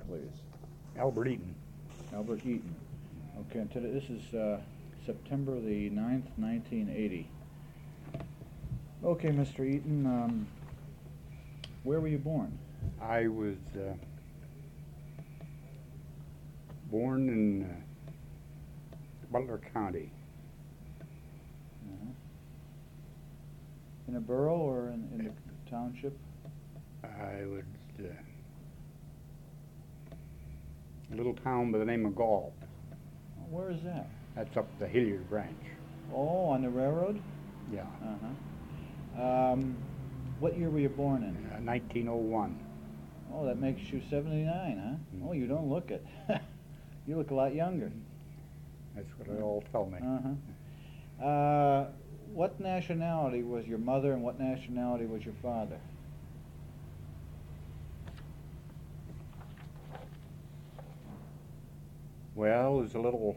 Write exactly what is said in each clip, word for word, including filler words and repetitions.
please? Albert Eaton. Albert Eaton. Okay, and today, this is uh, September the ninth, nineteen eighty. Okay, Mister Eaton, um, where were you born? I was uh, born in uh, Butler County. Uh-huh. In a borough or in, in the township? I was uh, a little town by the name of Gall. Where is that? That's up the Hilliard branch. Oh, on the railroad? Yeah. Uh-huh. Um, what year were you born in? Uh, nineteen oh one. Oh, that makes you seventy-nine, huh? Mm. Oh, you don't look it. You look a lot younger. That's what they all tell me. Uh-huh. Uh, what nationality was your mother and what nationality was your father? Well, there's a little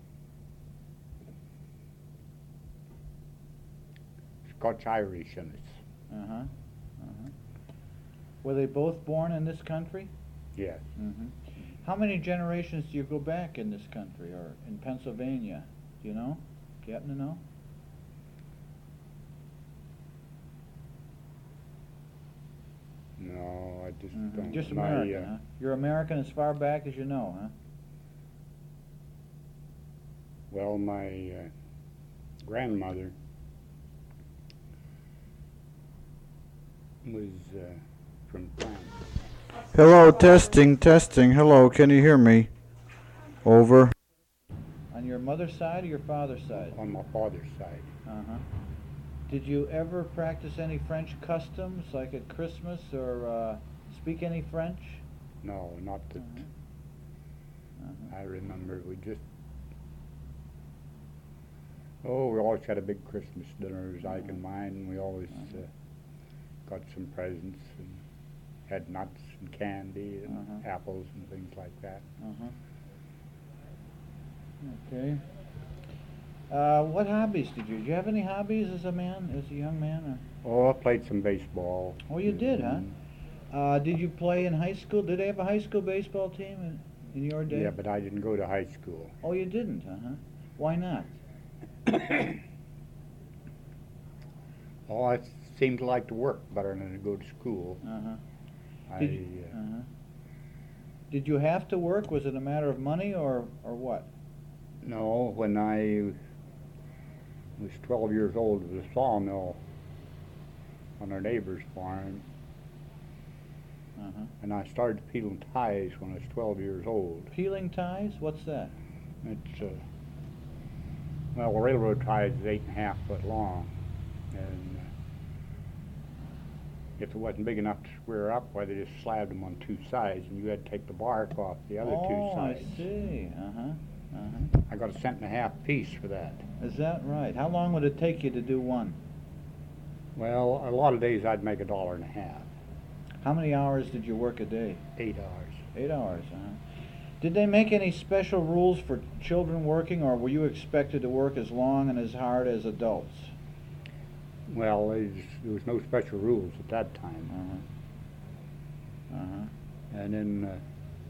Scotch-Irish in it. Uh-huh. Uh-huh. Were they both born in this country? Yes. Mm-hmm. How many generations do you go back in this country or in Pennsylvania? Do you know? Do you happen to know? No, I just Mm-hmm. don't. Just My, American, uh, huh? You're American as far back as you know, huh? Well, my uh, grandmother was uh, from France. Hello, testing, testing. Hello, can you hear me? Over. On your mother's side or your father's side? On my father's side. Uh-huh. Did you ever practice any French customs, like at Christmas, or uh, speak any French? No, not that Uh-huh. Uh-huh. I remember. We just, oh, we always had a big Christmas dinner, as I can mind, and we always uh, got some presents and had nuts and candy and Uh-huh. apples and things like that. Uh-huh. Okay. Uh, what hobbies did you? Did you have any hobbies as a man, as a young man? Or? Oh, I played some baseball. Oh, you did, huh? Mhm. Uh, did you play in high school? Did they have a high school baseball team in, in your day? Yeah, but I didn't go to high school. Oh, you didn't, uh-huh. Why not? Oh, I seemed to like to work better than to go to school. Uh-huh. I, Did you, uh, uh-huh. Did you have to work? Was it a matter of money or, or what? No, when I was twelve years old, there was a sawmill on our neighbor's farm, Uh-huh. and I started peeling ties when I was twelve years old. Peeling ties? What's that? It's, uh, well, the railroad ties is eight and a half foot long, and uh, if it wasn't big enough to square up, why they just slabbed them on two sides, and you had to take the bark off the other oh, two sides. I see. Uh-huh. Uh-huh. I got a cent and a half piece for that. Is that right? How long would it take you to do one? Well, a lot of days I'd make a dollar and a half. How many hours did you work a day? Eight hours. Eight hours, huh? Did they make any special rules for children working, or were you expected to work as long and as hard as adults? Well, there's, there was no special rules at that time. Uh-huh. Uh-huh. And then uh,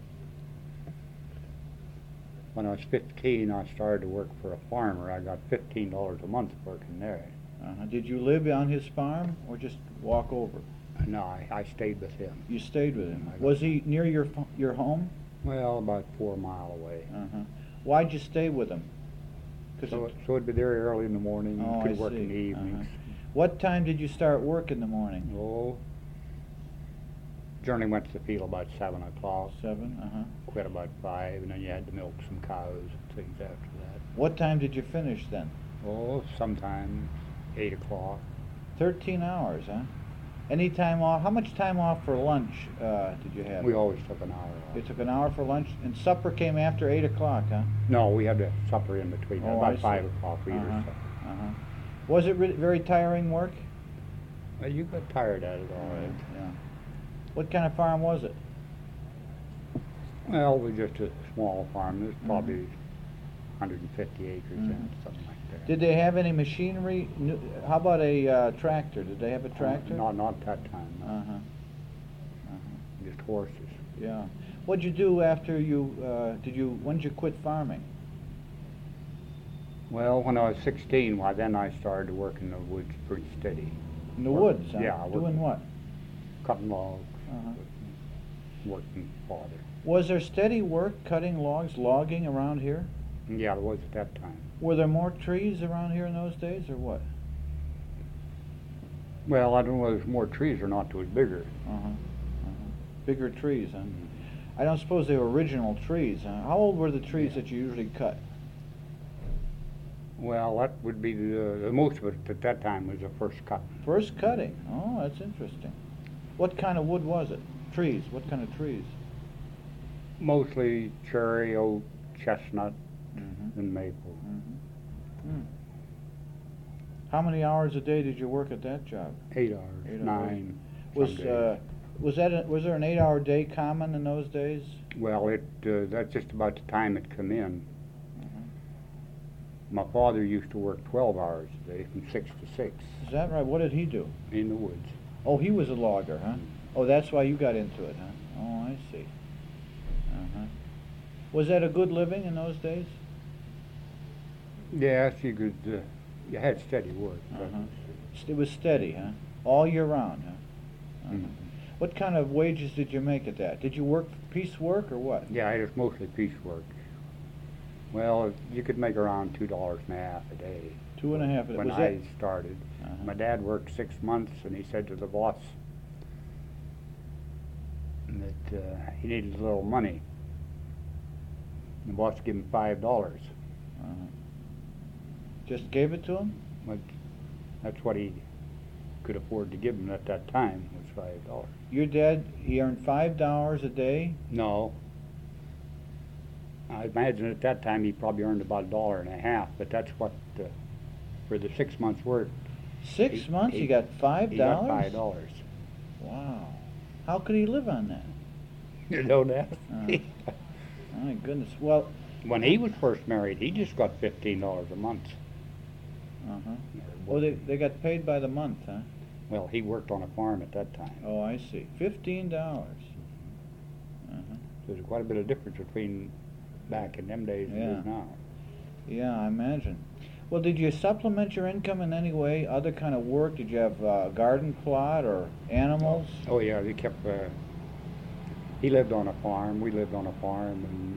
when I was fifteen, I started to work for a farmer. I got fifteen dollars a month working there. Uh-huh. Did you live on his farm, or just walk over? No, I, I stayed with him. You stayed with him. I got- Was he near your f- your home? Well, about four mile away. Uh-huh. Why'd you stay with him? 'Cause So, it- so it'd be there early in the morning, Oh, could I work in the see. evenings. What time did you start work in the morning? Oh, journey went to the field about seven o'clock, Seven, uh-huh. quit about five, and then you had to milk some cows and things after that. What time did you finish then? Oh, sometimes eight o'clock. Thirteen hours, huh? Any time off? How much time off for lunch uh, did you have? We always took an hour You off. took an hour for lunch, and supper came after eight o'clock, huh? No, we had to supper in between. Oh, I about see. five o'clock we Uh-huh. either supper. Uh-huh. Was it re- very tiring work? Well, you got tired at it all right. Yeah. What kind of farm was it? Well, we just a small farm. There's Mhm. probably one hundred fifty acres in it, Mhm. something like that. Did they have any machinery? New- How about a uh, tractor? Did they have a tractor? Not, not that time. No. Uh-huh. Uh-huh. Just horses. Yeah. What'd you do after you, uh, did you, when did you quit farming? Well, when I was sixteen, why then I started to work in the woods pretty steady. In the Work- woods, huh? yeah, I worked- Doing what? Cutting logs, Uh-huh. working father. Was there steady work cutting logs, logging around here? Yeah, it was at that time. Were there more trees around here in those days, or what? Well, I don't know whether there's more trees or not, it was bigger. Uh-huh. Uh-huh. Bigger trees, huh? I don't suppose they were original trees, huh? How old were the trees Yeah. that you usually cut? Well, that would be the, the most of it at that time was the first cut. First cutting. Oh, that's interesting. What kind of wood was it? Trees. What kind of trees? Mostly cherry, oak, chestnut, Mm-hmm. and maple. Mm-hmm. How many hours a day did you work at that job? Eight hours, Eight hours. nine. Was some days. uh, was that a, was there an eight-hour day common in those days? Well, it uh, that's just about the time it come in. Uh-huh. My father used to work twelve hours a day, from six to six, Is that right? What did he do? in the woods. Oh, he was a logger, huh? Oh, that's why you got into it, huh? Oh, I see. Uh-huh. Was that a good living in those days? Yes, you could. Uh, you had steady work. but- Uh-huh. It was steady, huh? All year round, huh? Uh-huh. Mhm. What kind of wages did you make at that? Did you work piecework or what? Yeah, it was mostly piecework. Well, you could make around two dollars and a half a day. Two and a half. When was I that? started, Uh-huh. my dad worked six months, and he said to the boss that uh, he needed a little money. The boss gave him five dollars. Uh-huh. Just gave it to him? But that's what he could afford to give him at that time, was five dollars. Your dad, he earned five dollars a day? No. I imagine at that time he probably earned about a dollar and a half, but that's what, uh, for the six months' work, Six He- months, he, he- got five he got dollars? five dollars. Wow. How could he live on that? You know that? Uh, My goodness. Well, When he was first married, he just got fifteen dollars a month. uh-huh. Oh, they, they got paid by the month, huh? Well, he worked on a farm at that time. Oh, I see. Fifteen dollars. Uh-huh. There's quite a bit of difference between back in them days and Yeah. is now. Yeah, I imagine. Well, did you supplement your income in any way? Other kind of work? Did you have a garden plot or animals? Oh yeah, they kept. Uh, he lived on a farm. We lived on a farm and uh,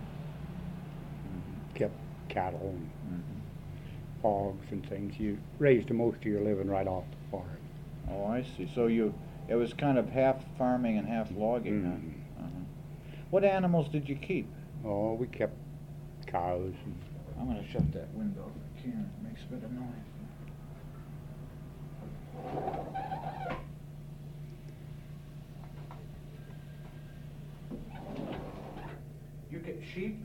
kept cattle and Mhm. hogs and things. You raised the most of your living right off the farm. Oh, I see. So you, it was kind of half farming and half logging, Mhm. huh? Uh-huh. What animals did you keep? Oh, we kept cows and I'm going to shut that window if I can. It makes a bit of noise. You get sheep,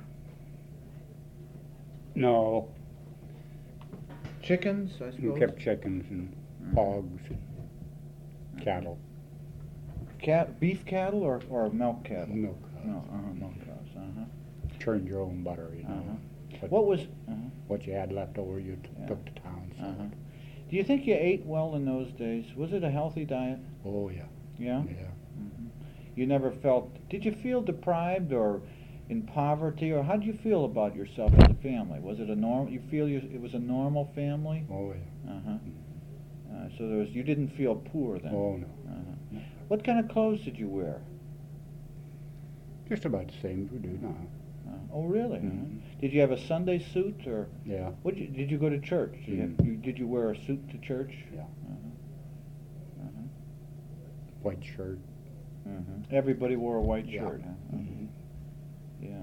no, chickens, I suppose. we kept chickens and Mhm. hogs and cattle. Cat, beef cattle or, or milk cattle? Milk cows. No, uh-huh, milk cows. Uh-huh. Churned your own butter, you know. Uh-huh. But What was? Uh-huh. what you had left over, you t- Yeah. took to town. So. Uh-huh. Do you think you ate well in those days? Was it a healthy diet? Oh yeah, Yeah. yeah. hmm You never felt? Did you feel deprived or in poverty, or how did you feel about yourself as a family? Was it a normal? You feel you, it was a normal family? Oh yeah. Uh-huh. Uh, so there was. You didn't feel poor then. Oh no. Uh-huh. What kind of clothes did you wear? Just about the same as we do now. Uh, oh, really? Mhm. Uh-huh. Did you have a Sunday suit, or Yeah. what? Did you, did you go to church? Did, you have, Mhm. you, did you wear a suit to church? Yeah. Uh-huh. Uh-huh. White shirt. Mhm. Everybody wore a white Yeah. shirt, huh? Mhm. Yeah.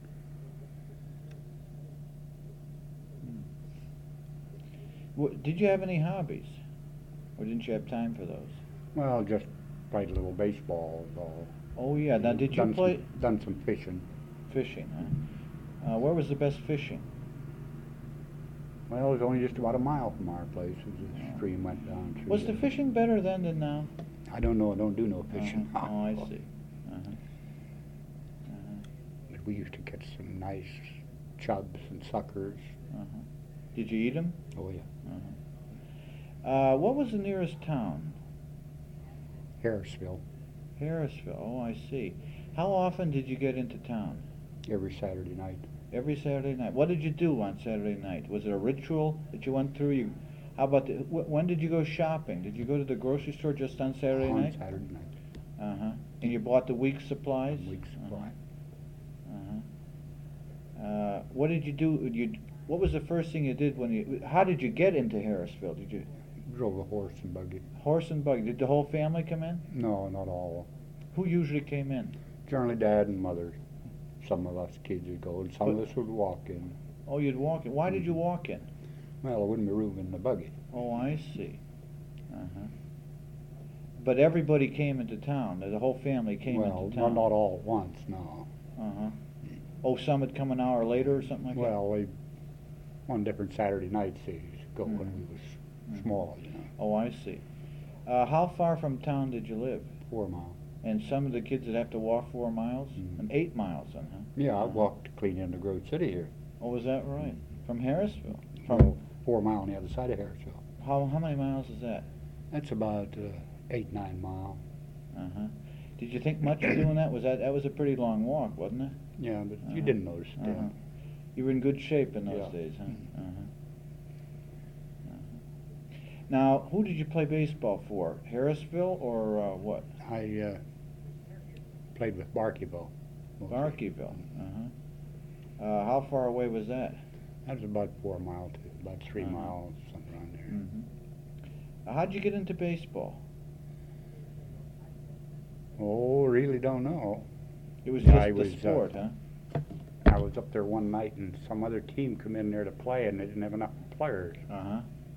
Hmm. Wha- did you have any hobbies, or didn't you have time for those? Well, just played a little baseball. is all. Oh yeah. Now, did you done play Some, done some fishing. fishing? Huh? Uh, where was the best fishing? Well, it was only just about a mile from our place as the Oh. stream went down through. Was the fishing better then than now? I don't know. I don't do no fishing. Uh-huh. Oh, I see. Uh-huh. Uh-huh. But we used to catch some nice chubs and suckers. Uh-huh. Did you eat them? Oh yeah. Uh-huh. Uh, what was the nearest town? Harrisville. Harrisville. Oh, I see. How often did you get into town? every Saturday night. Every Saturday night. What did you do on Saturday night? Was it a ritual that you went through? You, how about the, wh- when did you go shopping? Did you go to the grocery store just on Saturday on night? Saturday night. Uh huh. And you bought the week's supplies? Week supply. Uh-huh. Uh, what did you do? You, what was the first thing you did when you? How did you get into Harrisville? Did you Drove a horse and buggy. horse and buggy? Did the whole family come in? No, not all. Who usually came in? Generally, Dad and Mother. Some of us kids would go, and some of us would walk in. Oh, you'd walk in. Why did you walk in? Well, there wouldn't be room in the buggy. Oh, I see. Uh-huh. But everybody came into town. The whole family came well, into not, town. not all at once, no. Uh-huh. Oh, some had come an hour later or something like Well, they, on different Saturday nights, they used to go when Mhm. we was Mhm. small, you know, that? Oh, I see. Uh, how far from town did you live? four mile. And some of the kids would have to walk four miles? Mhm. And eight miles then, huh? Yeah, I Uh-huh. walked clean into Grove City here. Oh, was that right? From Harrisville? From Well, four mile on the other side of Harrisville. how how many miles is that? That's about uh, eight, nine mile. Uh-huh. Did you think much of doing that? Was that that was a pretty long walk, wasn't it? Yeah, but you Uh-huh. didn't notice it Uh-huh. then. You were in good shape in those Yeah. days, huh? Mhm. Uh-huh. Uh-huh. Now, who did you play baseball for? Harrisville or uh, what? I uh, played with Barkeyville. mostly. Barkeyville. Uh-huh. Uh, how far away was that? That was about four mile to about three Uh-huh. miles, something around there. Mm-hmm. Uh, how'd you get into baseball? Oh, really don't know. It was Yeah, just I the was, uh, sport, huh? I was up there one night and some other team come in there to play and they didn't have enough players. Uh-huh.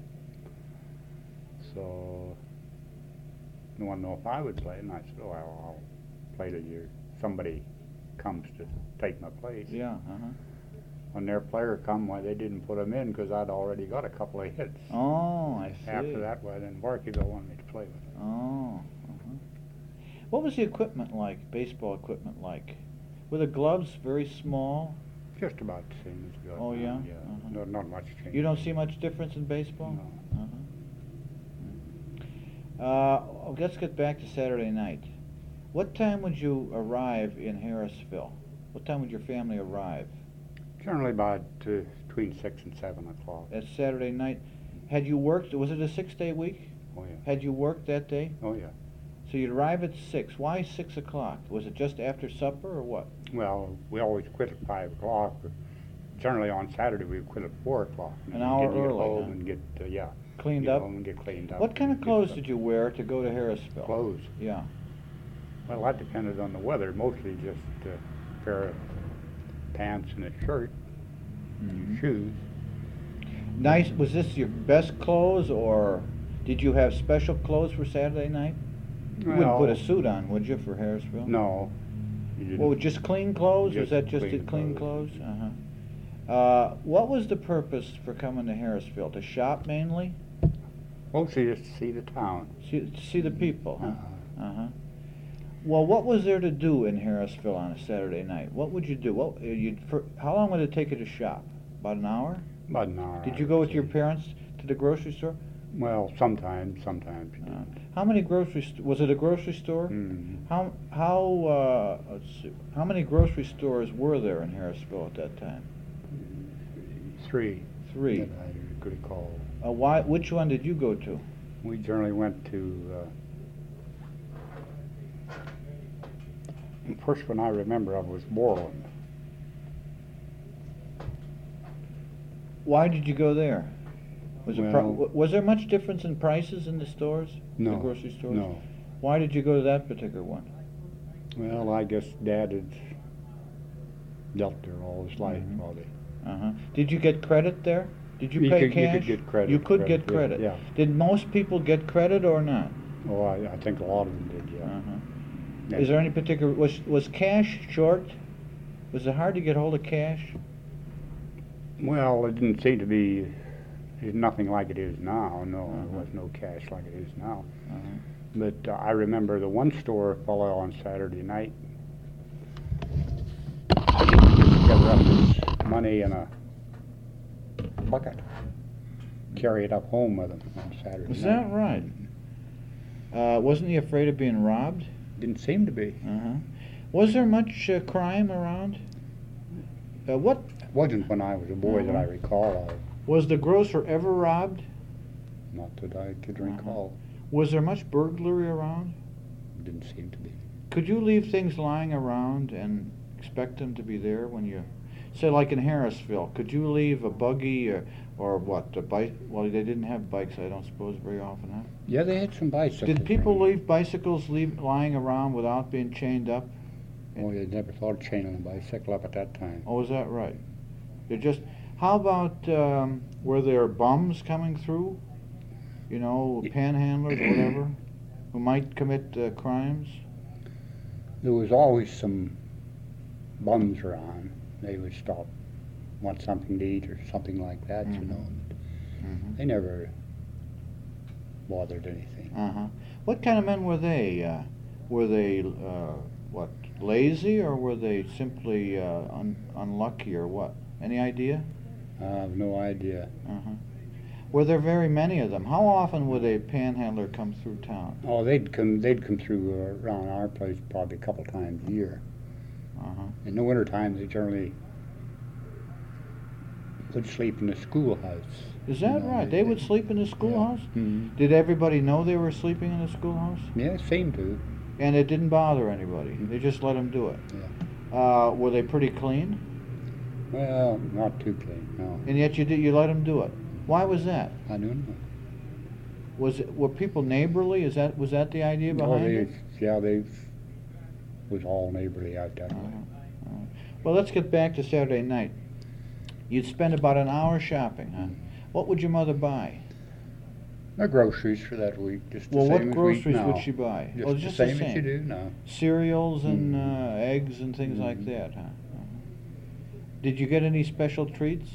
So they wanted to know if I would play, and I said, "Oh, I'll, I'll play till you somebody comes to take my place." Yeah, uh-huh. When their player come, why they didn't put him in because I'd already got a couple of hits. Oh, I see. After that, well, then Barkeyville wanted me to play with them. Oh, uh-huh. What was the equipment like, baseball equipment like? Were the gloves very small? Just about the same as we got Oh, now, yeah? Yeah, Uh-huh. no, not much change. You don't see much difference in baseball? No. Uh-huh. Uh, oh, let's get back to Saturday night. What time would you arrive in Harrisville? What time would your family arrive? Generally about uh, between six and seven o'clock. That's Saturday night. Had you worked, was it a six-day week? Oh yeah. Had you worked that day? Oh yeah. So you'd arrive at six. Why six o'clock? Was it just after supper or what? Well, we always quit at five o'clock. But generally on Saturday we quit at four o'clock. An hour get, get early, home huh? and get uh, yeah. Cleaned get up? home and get cleaned up. What kind of and get clothes stuff. did you wear to go to Harrisville? Clothes. Yeah. Well, that depended on the weather. Mostly just a pair of pants and a shirt, Mhm. and shoes. Nice. Was this your best clothes, or did you have special clothes for Saturday night? You wouldn't put a Well, suit on, would you, for Harrisville? No. You didn't. Well, just clean clothes? Was Just that just clean it, clean clothes. clothes? Uh-huh. Uh, what was the purpose for coming to Harrisville? To shop mainly? Mostly just to see the town. See, see the people, huh? Uh-huh. Uh-huh. Well, what was there to do in Harrisville on a Saturday night? What would you do? What, uh, you'd, for, how long would it take you to shop? About an hour? About an hour. Did I you go would with your say. parents to the grocery store? Well, sometimes, sometimes you Uh, did. how many grocery st- was it a grocery store? Mhm. How how uh, let's see, how many grocery stores were there in Harrisville at that time? Three. Three. That I could recall. Uh, why? Which one did you go to? We generally went to. Uh, the first one I remember of was Borland. Why did you go there? Was it pro- Well- w- was there much difference in prices in the stores? No. The grocery stores. No. Why did you go to that particular one? Well, I guess Dad had dealt there all his life, Mhm. probably. Uh huh. Did you get credit there? Did you You pay could- you cash? could get credit, You could credit, get yeah, credit. yeah. Did most people get credit or not? Oh, I, I think a lot of them did, yeah. Uh-huh. Yeah. Is there any particular was was cash short? Was it hard to get hold of cash? Well, it didn't seem to be. It's nothing like it is now. No, Uh-huh. there was no cash like it is now. Uh-huh. But uh, I remember the one store fellow on Saturday night gathered up his money in a bucket, carry it up home with him on Saturday Was night. that right? Uh, wasn't he afraid of being robbed? Didn't seem to be. Uh-huh. Was there much uh, crime around? Uh, what It wasn't when I was a boy that I Uh-huh. recall of. was the grocer ever robbed? Not that I could Uh-huh. recall. Was there much burglary around? Didn't seem to be. Could you leave things lying around and expect them to be there when you, say like in Harrisville, could you leave a buggy or, or what, a bike? Well, they didn't have bikes, I don't suppose, very often, huh? Yeah, they had some bicycles. Did people around. leave bicycles leave lying around without being chained up? Oh, you never thought of chaining a bicycle up at that time. Oh, is that right? They're just, how about, um, were there bums coming through? You know, Ye- panhandlers or whatever, who might commit uh, crimes? There was always some bums around. They would stop, want something to eat or something like that, you Mhm. know. Mm-hmm. They never bothered anything. Uh-huh. What kind of men were they? Uh, were they, uh, what, lazy, or were they simply uh, un- unlucky, or what? Any idea? I have no idea. Uh-huh. Were there very many of them? How often would a panhandler come through town? Oh, they'd come. They'd come through uh, around our place probably a couple times a year. Uh-huh. In the wintertime, they generally would sleep in the schoolhouse. Is that No, right? they- They would they- sleep in the schoolhouse? Mm-hmm. Did everybody know they were sleeping in the schoolhouse? Yeah, seemed to. And it didn't bother anybody? They just let them do it? Yeah. Uh, were they pretty clean? Well, not too clean. No, And yet you did, you let them do it? Why was that? I don't know. Was it, were people neighborly? Is that, was that the idea Oh, behind they, it? yeah, they was all neighborly out that Uh-huh. way. Uh-huh. Well, let's get back to Saturday night. You'd spend about an hour shopping, huh? What would your mother buy? The groceries for that week, just the Well, same what as we groceries now. would she buy? Just, Oh, the, just same the as you same. do now. Cereals and Mhm. uh, eggs and things like Mhm. that, huh? Uh-huh. Did you get any special treats?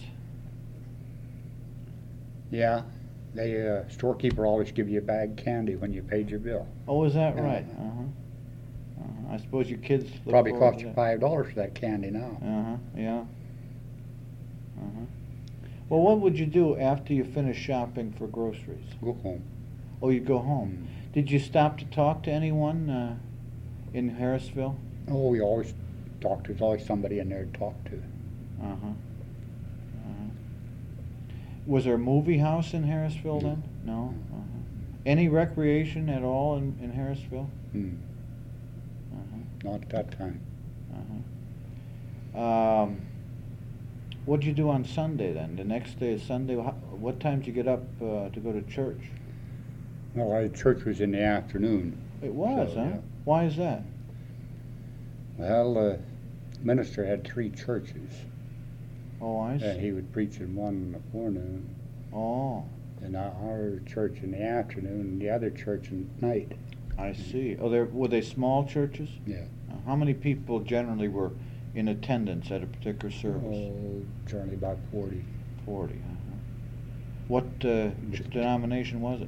Yeah, the uh, storekeeper always give you a bag of candy when you paid your bill. Oh, is that Yeah. right? Uh-huh. Uh-huh. I suppose your kids look Probably forward cost to you that. five dollars for that candy now. Uh-huh, yeah. Uh-huh. Well, what would you do after you finished shopping for groceries? Go home. Oh, you'd go home. Mm. Did you stop to talk to anyone uh, in Harrisville? Oh, we always talked. There's always somebody in there to talk to. Uh-huh. Uh-huh. Was there a movie house in Harrisville No. then? No? Uh-huh. Any recreation at all in, in Harrisville? Mm. Uh-huh. Not at that time. Uh-huh. Um, what'd you do on Sunday then? The next day is Sunday. How, what time did you get up uh, to go to church? Well, our church was in the afternoon. It was, So, huh? yeah. Why is that? Well, the minister had three churches, Oh, I see. and he would preach in one in the forenoon, Oh, and our- our church in the afternoon, and the other church at night. I see. Oh, there were they small churches? Yeah. Uh, how many people generally were in attendance at a particular service? Oh, generally about forty. Forty. Uh-huh. What uh, ch- denomination was it?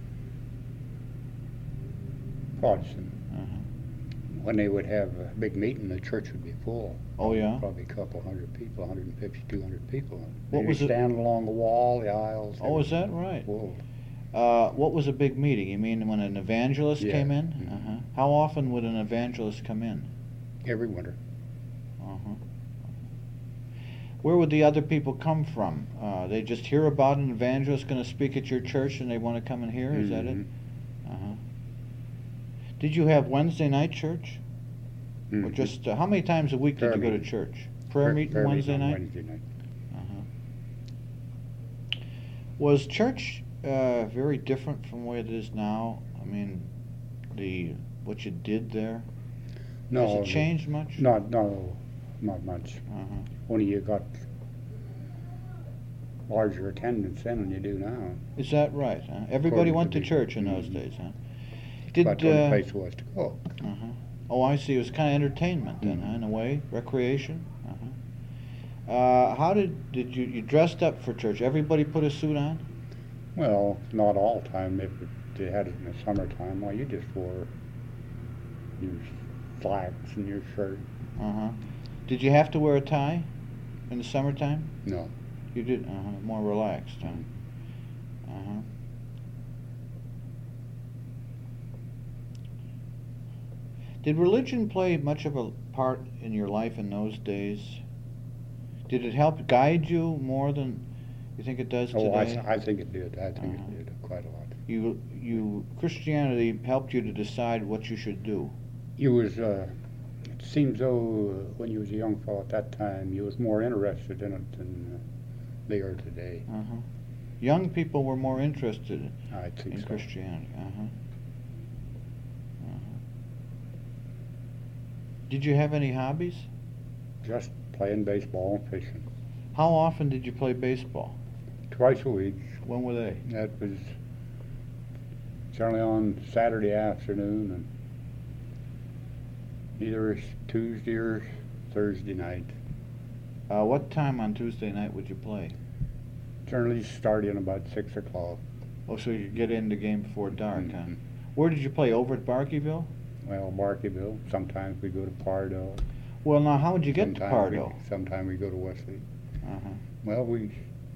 Protestant. Uh-huh. When they would have a big meeting, the church would be full. Oh, yeah? Probably a couple hundred people, one hundred fifty, two hundred people. What They'd was be it- standing along the wall, the aisles. Oh, is that everything. right? Full. Uh, what was a big meeting? You mean when an evangelist Yeah. came in? Mhm. Uh-huh. How often would an evangelist come in? Every winter. Uh-huh. Where would the other people come from? Uh, they just hear about an evangelist going to speak at your church and they want to come and hear? Is that it? Mhm. Uh-huh. Did you have Wednesday night church? Or Mhm. just, uh, how many times a week Prayer did you go to meeting. church? Prayer meeting Prayer Wednesday on night? Wednesday night. Uh-huh. Was church uh, very different from the way it is now? I mean, the what you did there? No, Has it the- changed much? Not, no, not much. Uh-huh. Only you got larger attendance then than you do now. Is that right? Huh? Everybody According went to to the- church in those Mhm. days, huh? Did That's the only uh, place was to go. uh-huh. Oh, I see. It was kind of entertainment then, Mhm. huh? In a way, recreation. Uh-huh. Uh, how did did you you dressed up for church? Everybody put a suit on? Well, not all the time. If they had it in the summertime, well, you just wore your slacks and your shirt. Uh-huh. Did you have to wear a tie in the summertime? No. You did. Uh-huh. More relaxed, huh? Uh-huh. Did religion play much of a part in your life in those days? Did it help guide you more than you think it does Oh, I, today? th- I think it did. I think Uh-huh. it did quite a lot. You, you, Christianity helped you to decide what you should do. You was, uh, it seems though, uh, when you was a young fellow at that time, you was more interested in it than uh, they are today. Uh-huh. Young people were more interested I think in so. Christianity. Uh-huh. Uh-huh. Did you have any hobbies? Just playing baseball and fishing. How often did you play baseball? Twice a week. When were they? That was generally on Saturday afternoon and either Tuesday or Thursday night. Uh, what time on Tuesday night would you play? Generally starting about six o'clock. Oh, so you could get in the game before dark, huh? Mhm. Where did you play? Over at Barkeyville? Well, Barkeyville. Sometimes we go to Pardo. Well, now, how would you get to Sometime Pardo? We, sometime we go to Wesley. Uh-huh. Well, we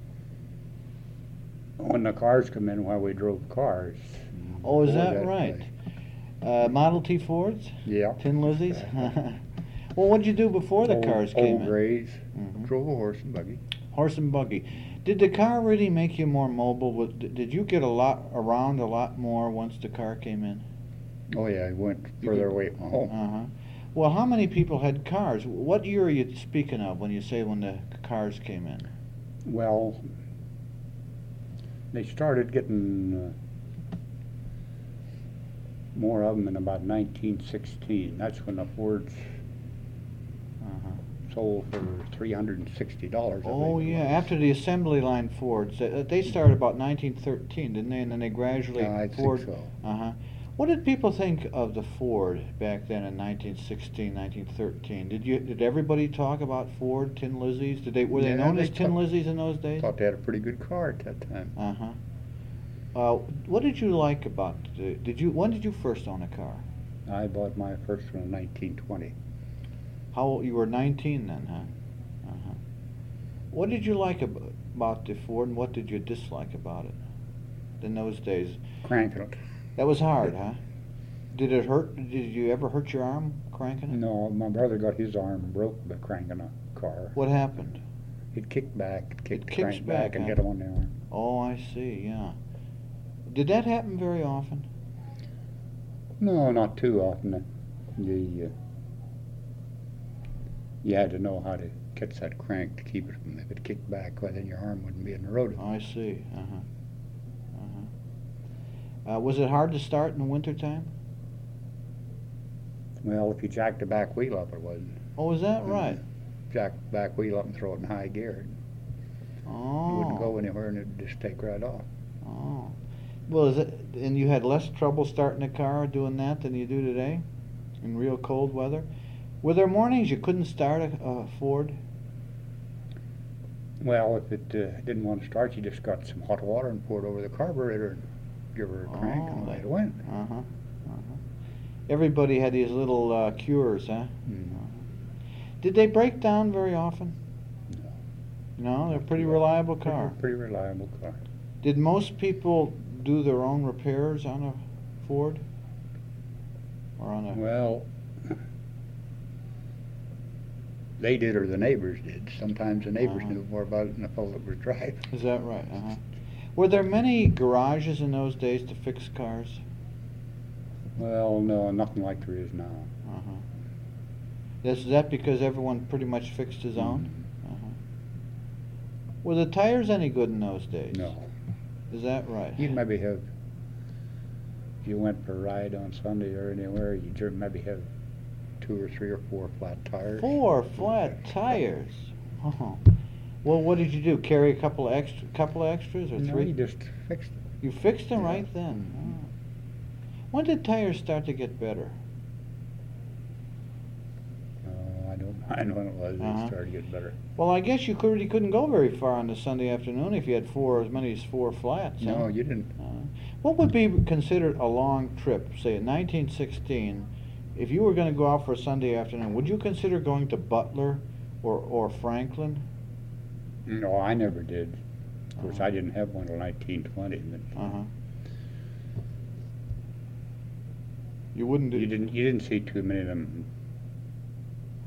when the cars come in while we drove cars. Oh, is Boy, that right? place. Uh, Model T Fords? Yeah. Tin Lizzies? Well, what'd you do before the old, cars came old in? grays. Mhm. Drove a horse and buggy. Horse and buggy. Did the car really make you more mobile? Wa- d- Did you get a lot around a lot more once the car came in? Oh yeah, I went You further could- away from home. Uh-huh. Well, how many people had cars? What year are you speaking of when you say when the cars came in? Well, they started getting uh, more of them in about nineteen sixteen. That's when the Fords Uh-huh. sold for three hundred and sixty dollars. Oh, yeah, after the assembly line Fords. They, they started about nineteen thirteen, didn't they? And then they gradually... I Ford, think so. Uh-huh. What did people think of the Ford back then in nineteen sixteen, nineteen thirteen? Did you did everybody talk about Ford Tin Lizzies? Did they were they Yeah, known they as Tin thought- Lizzies in those days? Thought they had a pretty good car at that time. Uh-huh. Uh, what did you like about the, did you when did you first own a car? I bought my first one in nineteen twenty. How old, you were nineteen then, huh? Uh-huh. What did you like ab- about the Ford and what did you dislike about it in those days? Cranking it. That was hard, huh? Did it hurt? Did you ever hurt your arm cranking it? No, my brother got his arm broke by cranking a car. What happened? It kicked back, it kicked It the kicks crank back, back, and huh? hit him on the arm. Oh, I see, yeah. Did that happen very often? No, not too often. You, uh, you had to know how to catch that crank to keep it from, if it kicked back, well, then your arm wouldn't be in the road. I see, uh-huh. Uh-huh. Uh, was it hard to start in the wintertime? Well, if you jacked the back wheel up, it wasn't. Oh, is that Mhm. right? Jack the back wheel up and throw it in high gear. Oh. It wouldn't go anywhere and it'd just take right off. Oh. Well, is it, and you had less trouble starting a car doing that than you do today in real cold weather? Were there mornings you couldn't start a, a Ford? Well, if it uh, didn't want to start, you just got some hot water and poured over the carburetor and give her a crank Oh, and away that- it went. Uh-huh. Uh-huh. Everybody had these little uh, cures, huh? Mm. Did they break down very often? No. No, they're a pretty reliable Pretty- car. Pretty reliable car. Did most people do their own repairs on a Ford? Or on a... Well, they did or the neighbors did. Sometimes the neighbors Uh-huh. knew more about it than the fellow that was driving. Is that right? Uh-huh. Were there many garages in those days to fix cars? Well, no, nothing like there is now. Uh-huh. Is that because everyone pretty much fixed his own? Mm, Uh-huh. Were the tires any good in those days? No. Is that right? You'd maybe have, if you went for a ride on Sunday or anywhere, you'd ju- maybe have two or three or four flat tires. Four flat tires. Oh. Well, what did you do? Carry a couple of extra, couple of extras, or No, three? you just fixed it. You fixed them Yeah. right then. Mhm. Oh. When did tires start to get better? Oh, I don't mind when it was. Uh-huh. They started to get better. Well, I guess you could, really couldn't go very far on a Sunday afternoon if you had four as many as four flats. huh? No, you didn't. Uh, what would be considered a long trip? Say in nineteen sixteen, if you were going to go out for a Sunday afternoon, would you consider going to Butler or or Franklin? No, I never did. Of course, Uh-huh. I didn't have one till nineteen twenty. But Uh huh. You wouldn't. you didn't. You didn't see too many of them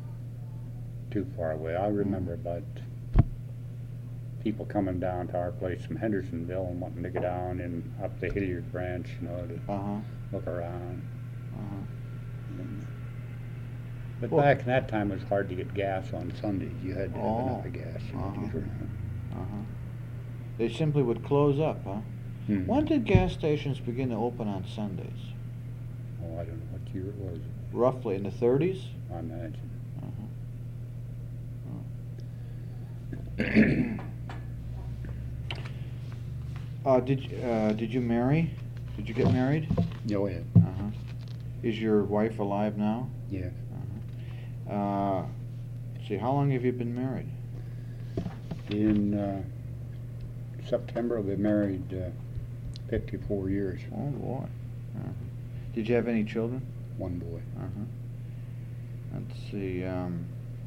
too far away. I remember about people coming down to our place from Hendersonville and wanting to get down and up the Hilliard Branch, you know, to Uh-huh. look around. Uh-huh. And, but Well- back in that time, it was hard to get gas on Sundays. You had to have Oh. enough of gas. You know, to Uh-huh. get around. Uh-huh. They simply would close up, huh? Hmm. When did gas stations begin to open on Sundays? Oh, I don't know what year it was. Roughly in the thirties? I imagine. Uh-huh. Uh, did, y- uh, did you marry? Did you get married? Oh, yeah. Uh-huh. Is your wife alive now? Yeah. Uh-huh. Uh, see, how long have you been married? In uh, September, we married uh, fifty-four years. Oh, boy. Uh-huh. Did you have any children? One boy. Uh-huh. Let's see, um...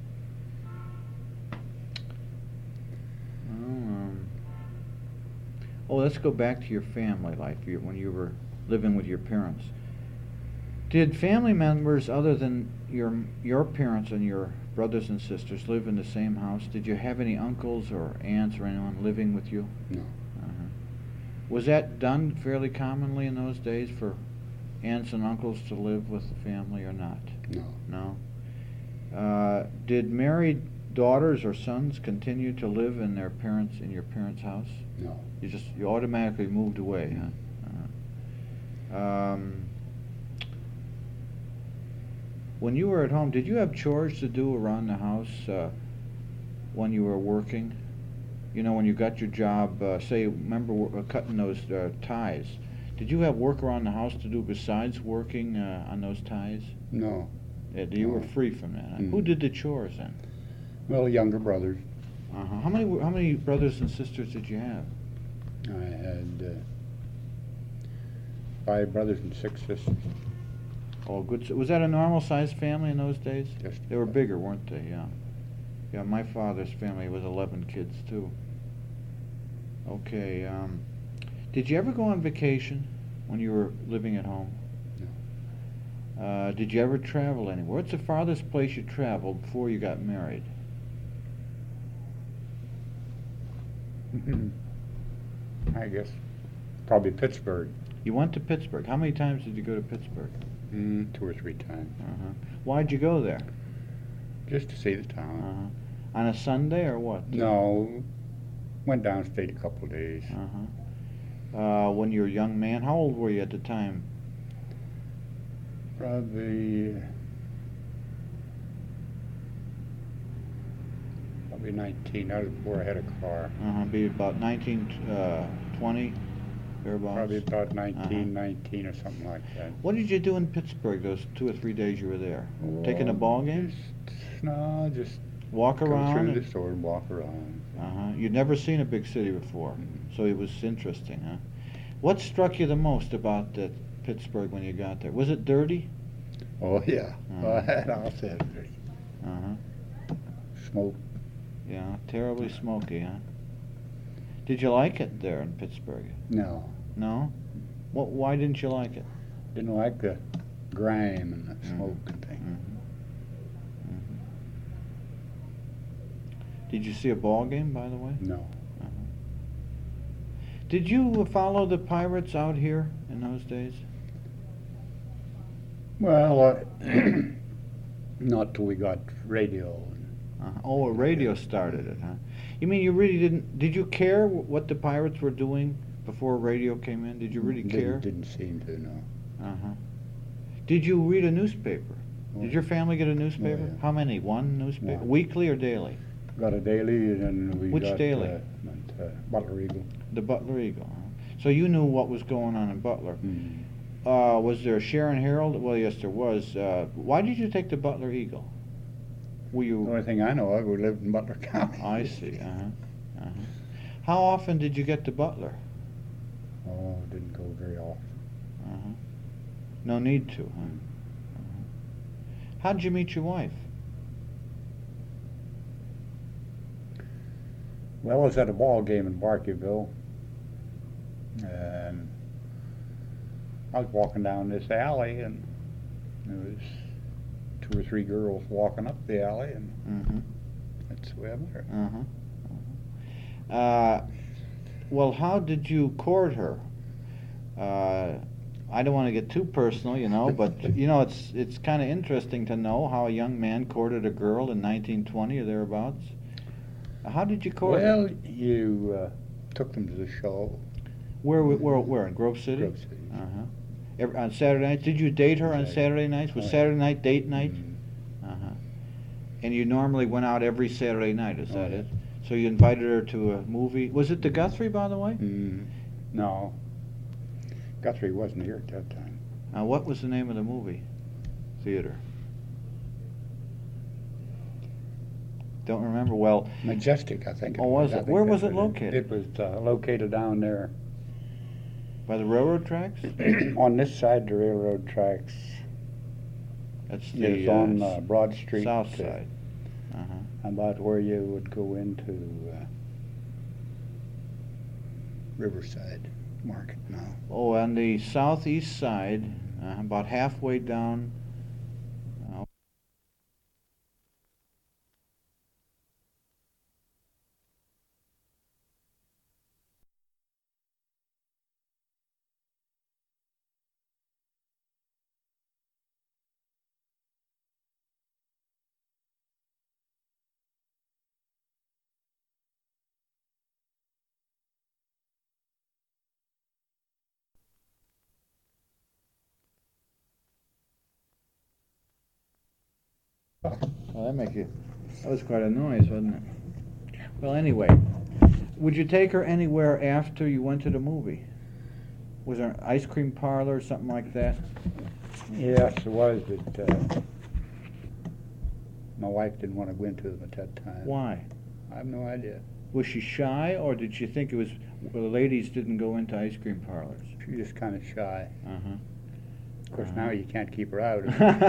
well, um... Oh, let's go back to your family life, you, when you were living with your parents. Did family members other than your your parents and your brothers and sisters live in the same house? Did you have any uncles or aunts or anyone living with you? No. Uh-huh. Was that done fairly commonly in those days for aunts and uncles to live with the family or not? No. No. Uh, did married daughters or sons continue to live in their parents in your parents' house? No. You just you automatically moved away, huh? Uh-huh. Um, when you were at home, did you have chores to do around the house uh, when you were working? You know, when you got your job, uh, say, remember uh, cutting those uh, ties. Did you have work around the house to do besides working uh, on those ties? No. Uh, you were No. free from that. Huh? Mm. Who did the chores then? Well, younger brothers. Uh-huh. How many how many brothers and sisters did you have? I had uh, five brothers and six sisters. Oh, good. s- Was that a normal-sized family in those days? Just They were bigger, weren't they? Yeah. Yeah, my father's family was eleven kids, too. Okay, um, did you ever go on vacation when you were living at home? No. Uh, did you ever travel anywhere? What's the farthest place you traveled before you got married? I guess probably Pittsburgh. You went to Pittsburgh. How many times did you go to Pittsburgh? Mm, two or three times. Uh-huh. Why'd you go there? Just to see the town. Uh-huh. On a Sunday or what? No. Went down, stayed a couple of days. Uh-huh. Uh, when you were a young man, how old were you at the time? Probably, probably nineteen. That was before I had a car. Uh-huh, be about nineteen, uh, twenty, thereabouts. Probably about nineteen, Uh-huh. nineteen or something like that. What did you do in Pittsburgh those two or three days you were there? Taking a Well, ball game? Just, no, just Walk go around? through and- the store and walk around. Uh-huh. You'd never seen a big city before, Mhm. so it was interesting, huh? What struck you the most about uh, Pittsburgh when you got there? Was it dirty? Oh yeah, Uh-huh. well, that I'll say it. Uh-huh. Smoke. Yeah, terribly smoky, huh? Did you like it there in Pittsburgh? No, No? What? Why didn't you like it? didn't like the grime and the Mhm. smoke and things. Mhm. Mhm. Did you see a ball game, by the way? No, Uh-huh. Did you follow the Pirates out here in those days? well, uh, not till we got radio. Uh-huh. Oh, a radio started it, huh? You mean you really didn't? Did you care wh- what the Pirates were doing before radio came in? Did you really didn't, care? Didn't seem to, no. Uh-huh. Did you read a nutpaper? Did your family get a newspaper? yeah. How many? One newspaper? One. Weekly or daily? Got a daily, and then we Which got daily? Uh, went, uh, Butler Eagle. The Butler Eagle. Huh? So you knew what was going on in Butler. Mm. Uh, was there a Sharon Herald? Well, yes, there was. Uh, why did you take the Butler Eagle? Were The you? only thing I know of, we lived in Butler County. I see. Uh-huh. Uh-huh. How often did you get to Butler? Oh, didn't go very often. Uh-huh. No need to, huh? Uh-huh. How'd you meet your wife? Well, I was at a ball game in Barkeyville, and I was walking down this alley, and there was two or three girls walking up the alley, and Mm-hmm. whatsoever. Uh-huh. Uh-huh. Uh, well, how did you court her? Uh, I don't want to get too personal, you know, but, you know, it's it's kind of interesting to know how a young man courted a girl in nineteen twenty or thereabouts. How did you court her? Well, you uh, took them to the show. Where, where, where, in Grove City? Grove City. Uh-huh. Every, on Saturday nights? Did you date her on Saturday. Saturday nights? Was Oh, yeah. Saturday night date night? Mm. Uh-huh. And you normally went out every Saturday night, is Oh, that yeah. it? So you invited her to a movie. Was it the Guthrie, by the way? Mm. No. Guthrie wasn't here at that time. Now, what was the name of the movie theater? Don't remember. Well, Majestic, I think. Oh, was I it? think Where was that's it what located? It was uh, located down there by the railroad tracks? on this side of the railroad tracks. That's the It's on uh, uh, Broad Street. south uh, side. Uh-huh. About where you would go into uh, Riverside Market now. Oh, on the southeast side, uh, about halfway down. Uh, Well, that make you. That was quite a noise, wasn't it? Well, anyway, would you take her anywhere after you went to the movie? Was there an ice cream parlor or something like that? Yes, it was, but uh, my wife didn't want to go into them at that time. Why? I have no idea. Was she shy, or did she think it was well, the ladies didn't go into ice cream parlors? She was kind of shy. Uh-huh. Of course, Uh-huh. now you can't keep her out.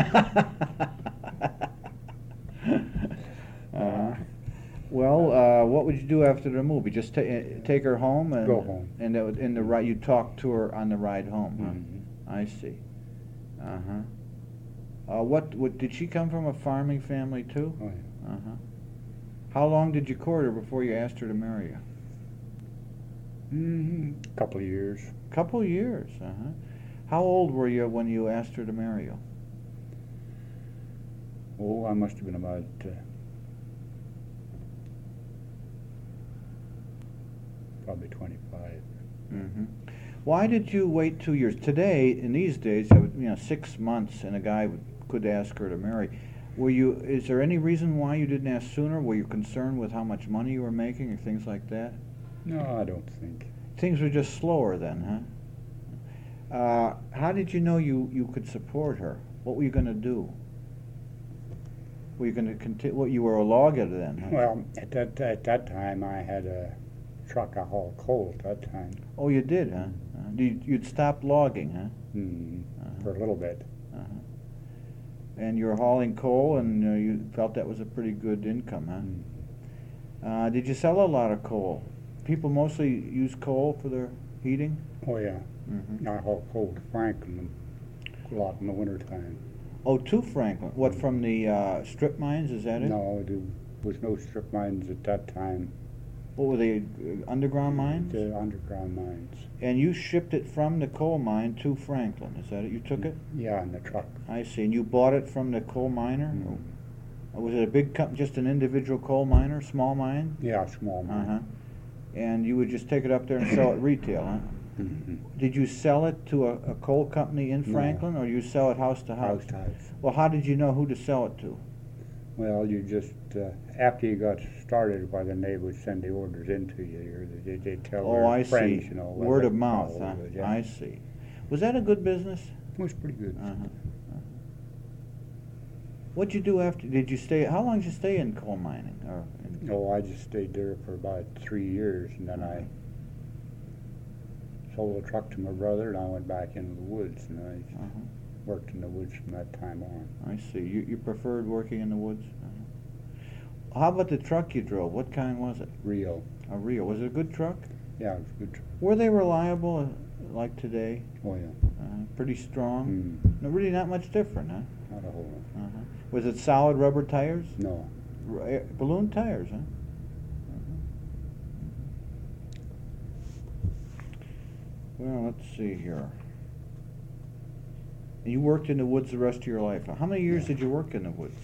uh, well, uh, what would you do after the movie? Just ta- uh, take her home and Go home. and that would- in the ride you talk to her on the ride home. Huh? Mhm. I see. Uh-huh. Uh What? What did she come from a farming family too? Oh, yeah. Uh huh. How long did you court her before you asked her to marry you? Mm-hmm. A couple of years. Couple years. Uh huh. How old were you when you asked her to marry you? Oh, I must have been about uh, probably twenty-five. Mm-hmm. Why did you wait two years? Today, in these days, I would- you know, six months, and a guy would, could ask her to marry. Were you? Is there any reason why you didn't ask sooner? Were you concerned with how much money you were making, or things like that? No, I don't think. Things were just slower then, huh? Uh, how did you know you, you could support her? What were you going to do? Were you going to continue? What, you were a logger then, huh? Well, at that at that time, I had a truck I hauled coal at that time. Oh, you did, huh? Uh, you, you'd stopped logging, huh? Mm, Uh-huh. For a little bit. Uh-huh. And you were hauling coal, and uh, you felt that was a pretty good income, huh? Mm. Uh, did you sell a lot of coal? People mostly use coal for their heating? Oh, yeah. Mm-hmm. I hauled coal to Franklin a lot in the wintertime. Oh, to Franklin. What, from the uh, strip mines, is that it? No, there was no strip mines at that time. What were they, uh, underground mines? The underground mines. And you shipped it from the coal mine to Franklin, is that it? You took it? Yeah, in the truck. I see. And you bought it from the coal miner? Mm. Or was it a big company, just an individual coal miner, small mine? Yeah, small mine. Uh-huh. And you would just take it up there and sell it retail, huh? Mhm. Did you sell it to a, a coal company in No. Franklin, or you sell it house to house? House to house. Well, how did you know who to sell it to? Well, you just, uh, after you got started, why then they would send the orders into you, or they, they'd tell Oh, their I friends, see. you know. Word what of they- mouth, oh, huh? yeah. I see. Was that a good business? It was pretty good. Uh-huh. uh-huh. What'd you do after? Did you stay? How long did you stay in coal mining? Or in, Oh, I just stayed there for about three years, and then I sold the truck to my brother, and I went back into the woods, and I uh-huh. worked in the woods from that time on. I see. You you preferred working in the woods? Uh-huh. How about the truck you drove? What kind was it? Rio. A Rio. Was it a good truck? Yeah, it was a good truck. Were they reliable, uh, like today? Oh, yeah. Uh, pretty strong? Mm, No, really not much different, huh? not a whole lot. Uh-huh. Was it solid rubber tires? No. Ri- Balloon tires, huh? Well, let's see here. You worked in the woods the rest of your life. How many years Yeah. did you work in the woods?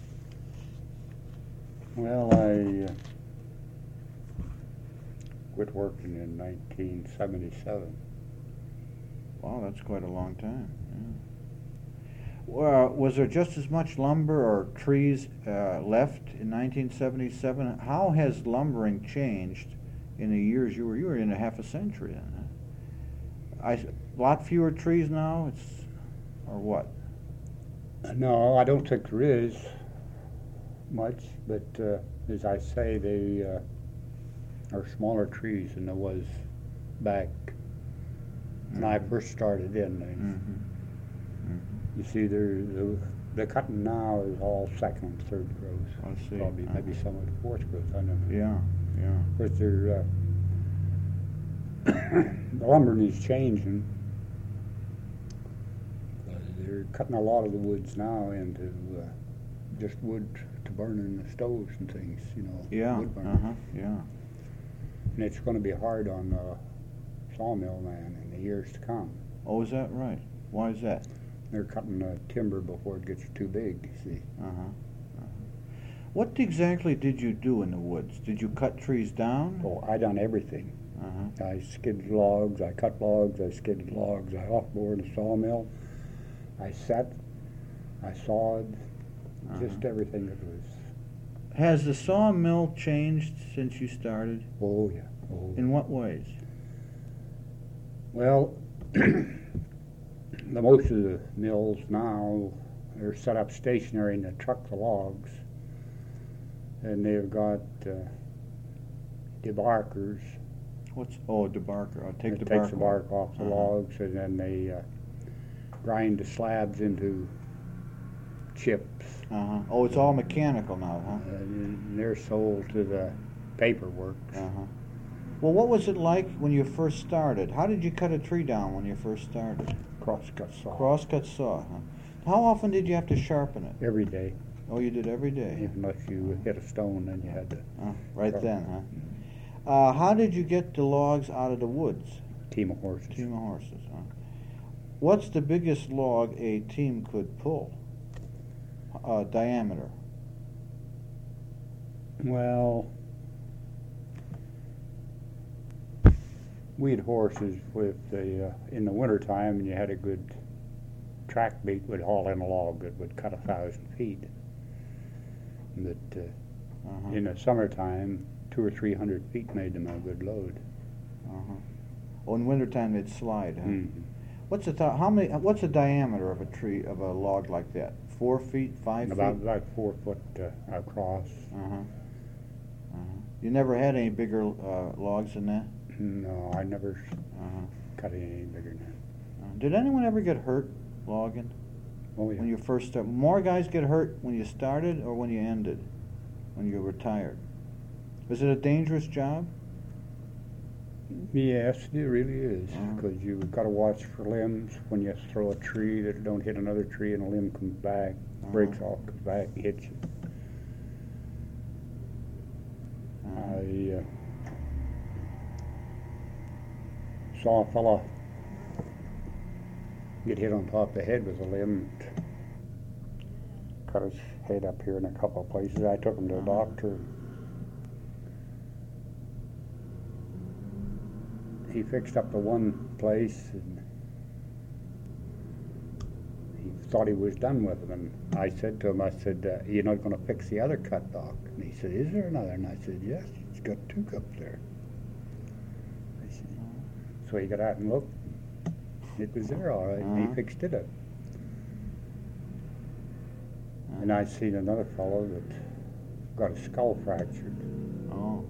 Well, I uh, quit working in nineteen seventy-seven. Wow, that's quite a long time. Yeah. Well, was there just as much lumber or trees uh, left in nineteen seventy-seven? How has lumbering changed in the years you were you were in a half a century then? Huh? I a lot fewer trees now. It's or what? No, I don't think there is much, but uh, as I say, they uh, are smaller trees than there was back when I first started in. They- Mm-hmm. You see, they're, the, the cutting now is all second and third growth. I see. Probably Uh-huh. maybe some of the fourth growth. I don't know. Yeah, yeah. But they're, uh, the lumber needs changing. Uh, They're cutting a lot of the woods now into uh, just wood to burn in the stoves and things, you know. Yeah, wood burning. uh-huh, yeah. And it's going to be hard on the sawmill man in the years to come. Oh, is that right? Why is that? They're cutting uh, timber before it gets too big, you see. Uh-huh. uh-huh. What exactly did you do in the woods? Did you cut trees down? Oh, I done everything. Uh-huh. I skidded logs, I cut logs, I skidded logs, I offbored a sawmill, I set, I sawed, just Uh-huh. everything that was. Has the sawmill changed since you started? Oh yeah. Oh. In what ways? Well, the most of the mills now are set up stationary and they truck the logs, and they've got uh, debarkers. What's oh debarker? I'll take It the takes bark the bark off the Uh-huh. logs, and then they uh, grind the slabs into chips. Uh-huh. Oh, it's all mechanical now, huh? And they're sold to the paper works. Uh-huh. Well, what was it like when you first started? How did you cut a tree down when you first started? Crosscut saw. Crosscut saw, huh? How often did you have to sharpen it? Every day. Oh, you did every day? Unless you hit a stone, then you had to. Uh, right Sharpen. then, huh? Uh, how did you get the logs out of the woods? Team of horses. Team of horses, huh? What's the biggest log a team could pull? Uh, diameter. Well, we had horses with the uh, in the wintertime, and you had a good track beat would haul in a log that would cut a thousand feet. But uh, Uh-huh. in the summertime, two or three hundred feet made them a good load. Uh-huh. Oh, in wintertime they'd slide, huh? Mhm. What's the th- how many? What's the diameter of a tree of a log like that? Four feet, five About feet. about four foot uh, across. Uh-huh. Uh-huh. You never had any bigger uh, logs than that? No, I never Uh-huh. cut any bigger than that. Uh, did anyone ever get hurt logging Oh yeah. when you first started? More guys get hurt when you started or when you ended? When you retired? Was it a dangerous job? Yes, it really is, Uh-huh. because you've got to watch for limbs. When you throw a tree, that it don't hit another tree, and a limb comes back, Uh-huh. breaks off, comes back, hits you. Uh-huh. I uh, saw a fella get hit on top of the head with a limb, cut his head up here in a couple of places. I took him to a Uh-huh. doctor. He fixed up the one place, and he thought he was done with him. And I said to him, I said, uh, "You're not going to fix the other cut, Doc?" And he said, "Is there another?" And I said, "Yes, it's got two cups there." I said, so he got out and looked. It was there all right, and Uh-huh. he fixed it up. And I seen another fellow that got his skull fractured. Oh.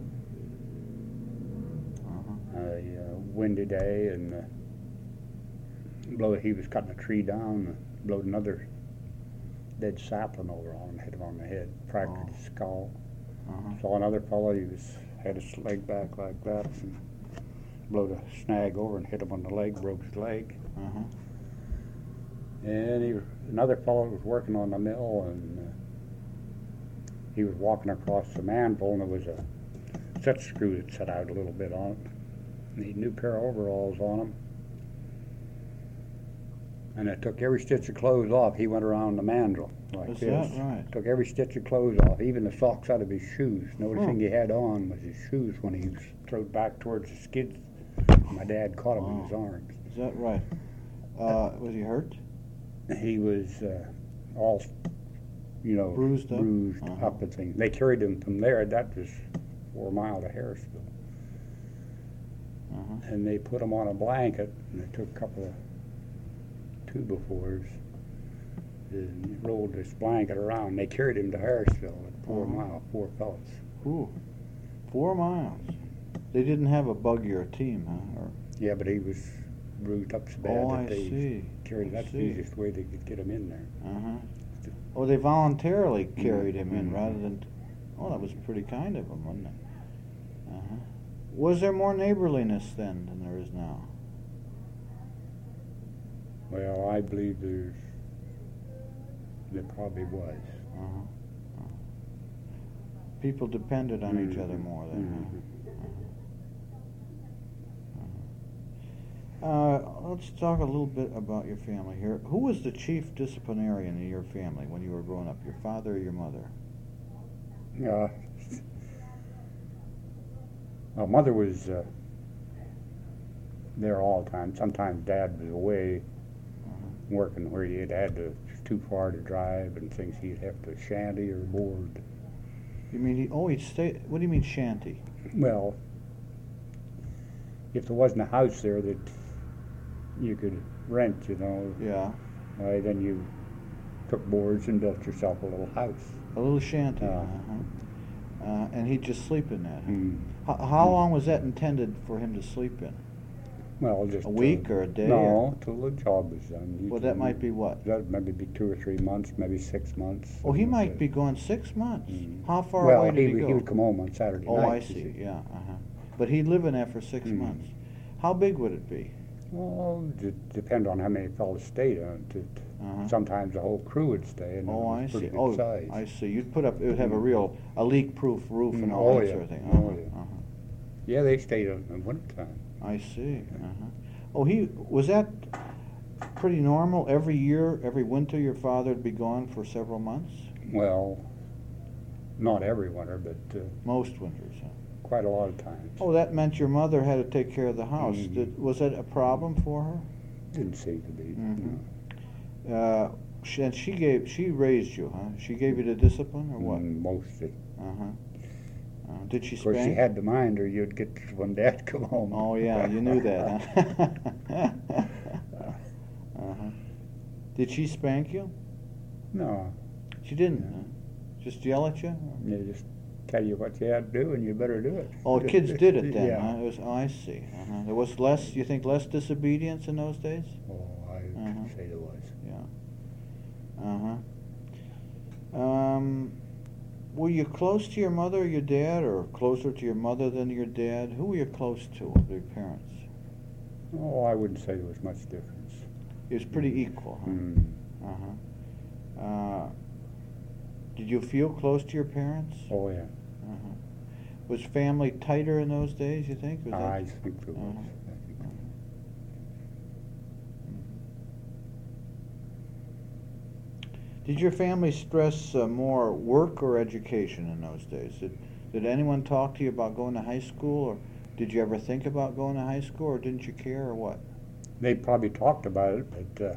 Uh-huh. A uh, windy day, and uh, blow. He was cutting a tree down, and blowed another dead sapling over on him, hit him on the head, fractured Oh. his skull. Uh-huh. Saw another fellow. He was had his leg back like that, and blowed a snag over and hit him on the leg, broke his leg. Uh-huh. And he, another fellow was working on the mill, and uh, he was walking across the manhole, and there was a set screw that set out a little bit on it. And he had a new pair of overalls on him. And I took every stitch of clothes off. He went around the mandrel like Is this. that right? Took every stitch of clothes off, even the socks out of his shoes. The only Huh. thing he had on was his shoes when he was thrown back towards the skids. My dad caught him in Wow. his arms. Is that right? Uh, was he hurt? He was uh, all, you know, Bruised up? bruised Uh-huh. up and things. They carried him from there. That was four miles to Harrisville. Uh-huh. And they put him on a blanket, and they took a couple of two befores and rolled this blanket around. They carried him to Harrisville at four Uh-huh. mile, four fellas. Ooh, four miles. They didn't have a buggy or a team, huh? Or, Yeah, but he was bruised up so bad oh, that I they see. carried. I That's the see. easiest way they could get him in there. Uh-huh. Oh, they voluntarily carried him in Mhm. rather than... Oh, that was pretty kind of them, wasn't it? Uh-huh. Was there more neighborliness then than there is now? Well, I believe there's, there probably was. Uh-huh. Uh-huh. People depended on each other Mhm. more then, huh? Mhm. Uh, let's talk a little bit about your family here. Who was the chief disciplinarian in your family when you were growing up, your father or your mother? Uh, well, mother was uh, there all the time. Sometimes dad was away Uh-huh. working where he had had to, too far to drive and things. He'd have to shanty or board. You mean, he, oh, he'd stay, what do you mean shanty? Well, if there wasn't a house there that you could rent, you know, Yeah, why then you took boards and built yourself a little house. a little shanty, Uh. uh-huh. Uh, and he'd just sleep in that. huh? Mm. How, how long was that intended for him to sleep in? Well, just A week or a day? No, or- till the job was done. Well, that might be what? That maybe be two or three months, maybe six months. Oh, he something like might that. be going six months. Mm. How far well, away did he, would- go? he would come home on Saturday Oh, night. I you see, yeah, uh-huh. But he'd live in there for six Mm. months. How big would it be? Well, it depend on how many fellas stayed on it. Uh-huh. Sometimes the whole crew would stay, and Oh, it I was pretty see. good Oh, size. I see. You'd put up, it would have a Mm. real, a leak-proof roof and Mm, all oh, that yeah. sort of thing. Oh, Uh-huh, yeah. uh-huh. Yeah, they stayed in the wintertime. I see. Uh-huh. Oh, he was that pretty normal every year, every winter. Your father would be gone for several months. Well, not every winter, but uh, Most winters. Huh? quite a lot of times. Oh, that meant your mother had to take care of the house. Mhm. Did, was that a problem for her? Didn't seem to be. Mhm. no. Uh, she, and she gave, she raised you, huh? She gave you the discipline, or what? Mm, mostly. Uh-huh. Uh, did she Of course, spank? you had to mind her. You'd get when Dad come home. Oh yeah, you knew that, huh? uh-huh. Did she spank you? No, She didn't. No. Huh? Just yell at you? they just tell you what you had to do, and you better do it. Oh, kids did it then, Yeah. huh? It was, oh, I see. Uh-huh. There was less, you think, less disobedience in those days? Oh, I Uh-huh. would say there was. Yeah. Uh-huh. Um, were you close to your mother or your dad, or closer to your mother than your dad? Who were you close to of your parents? Oh, I wouldn't say there was much difference. It was pretty equal, huh? Mm. Uh-huh. Uh, did you feel close to your parents? Oh, yeah. Uh-huh. Was family tighter in those days, you think? Was that- I think there was. Uh-huh. I think Did your family stress uh, more work or education in those days? Did, did anyone talk to you about going to high school, or did you ever think about going to high school, or didn't you care, or what? They probably talked about it, but uh,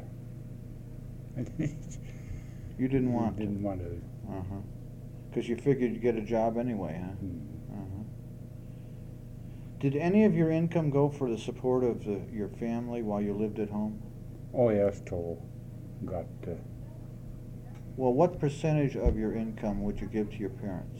You didn't want to? didn't want to. Uh-huh. Because you figured you'd get a job anyway, huh? Mm. Uh-huh. Did any of your income go for the support of the, your family while you lived at home? Oh, yes, toll. Got. Uh, Well, what percentage of your income would you give to your parents?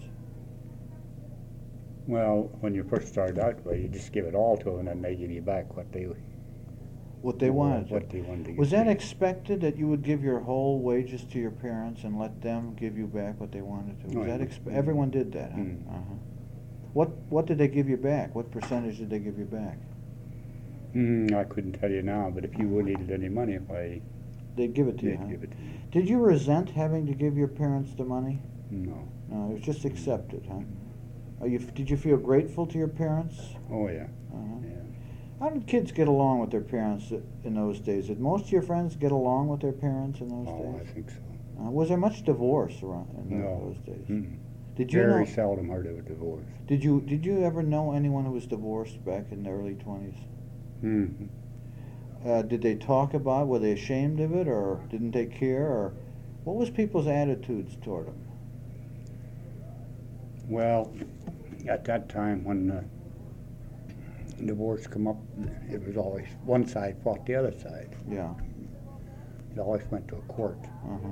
well, when you first started out, well, you just give it all to them, and then they give you back what they What they wanted? What they wanted to give Was that you. expected, that you would give your whole wages to your parents and let them give you back what they wanted to? Oh, Was that yeah. expe- everyone did that, huh? Mm. Uh-huh. What What did they give you back? What percentage did they give you back? Mm, I couldn't tell you now, but if you needed any money, why, They'd give it to you, they'd huh? give it to you. Did you resent having to give your parents the money? No. No, it was just accepted, huh? Are you, did you feel grateful to your parents? Oh, yeah. Uh-huh. Yeah. How did kids get along with their parents in those days? Did most of your friends get along with their parents in those Oh, days? I think so. Uh, was there much divorce around in No. those days? Mm-mm. Did you Very know? seldom heard of a divorce. Did you did you ever know anyone who was divorced back in the early twenties? Mm-hmm. Uh, did they talk about it? Were they ashamed of it, or didn't they care, or what was people's attitudes toward them? Well, at that time when uh, divorce come up, it was always one side fought the other side. Yeah. It always went to a court. Uh-huh.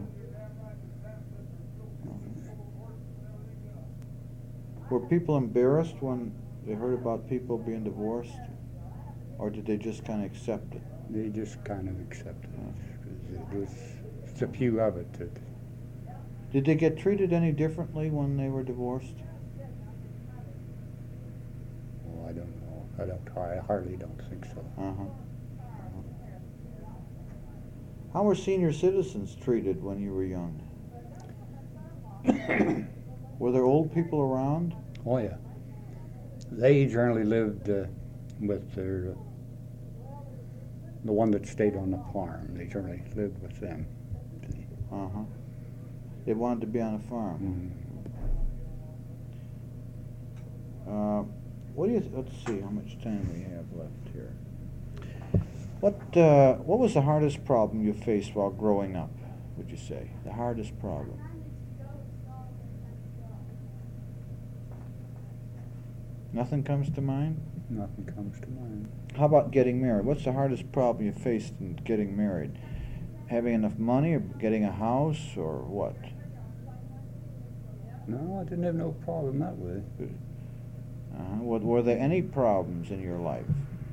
Were people embarrassed when they heard about people being divorced, or did they just kind of accept it? They just kind of accepted it. 'Cause it was just a few of it that, Did they get treated any differently when they were divorced? well, I don't know. I don't. I hardly don't think so. Uh-huh. uh-huh. How were senior citizens treated when you were young? Were there old people around? Oh yeah. They generally lived uh, with their uh, the one that stayed on the farm. They generally lived with them. Uh-huh. They wanted to be on a farm. Mm. Uh, what do you? Th- let's see how much time we have left here. What uh, What was the hardest problem you faced while growing up? Would you say the hardest problem? Nothing comes to mind? Nothing comes to mind. How about getting married? What's the hardest problem you faced in getting married? Having enough money, or getting a house, or what? No, I didn't have no problem that way. Uh-huh. Were, were there any problems in your life,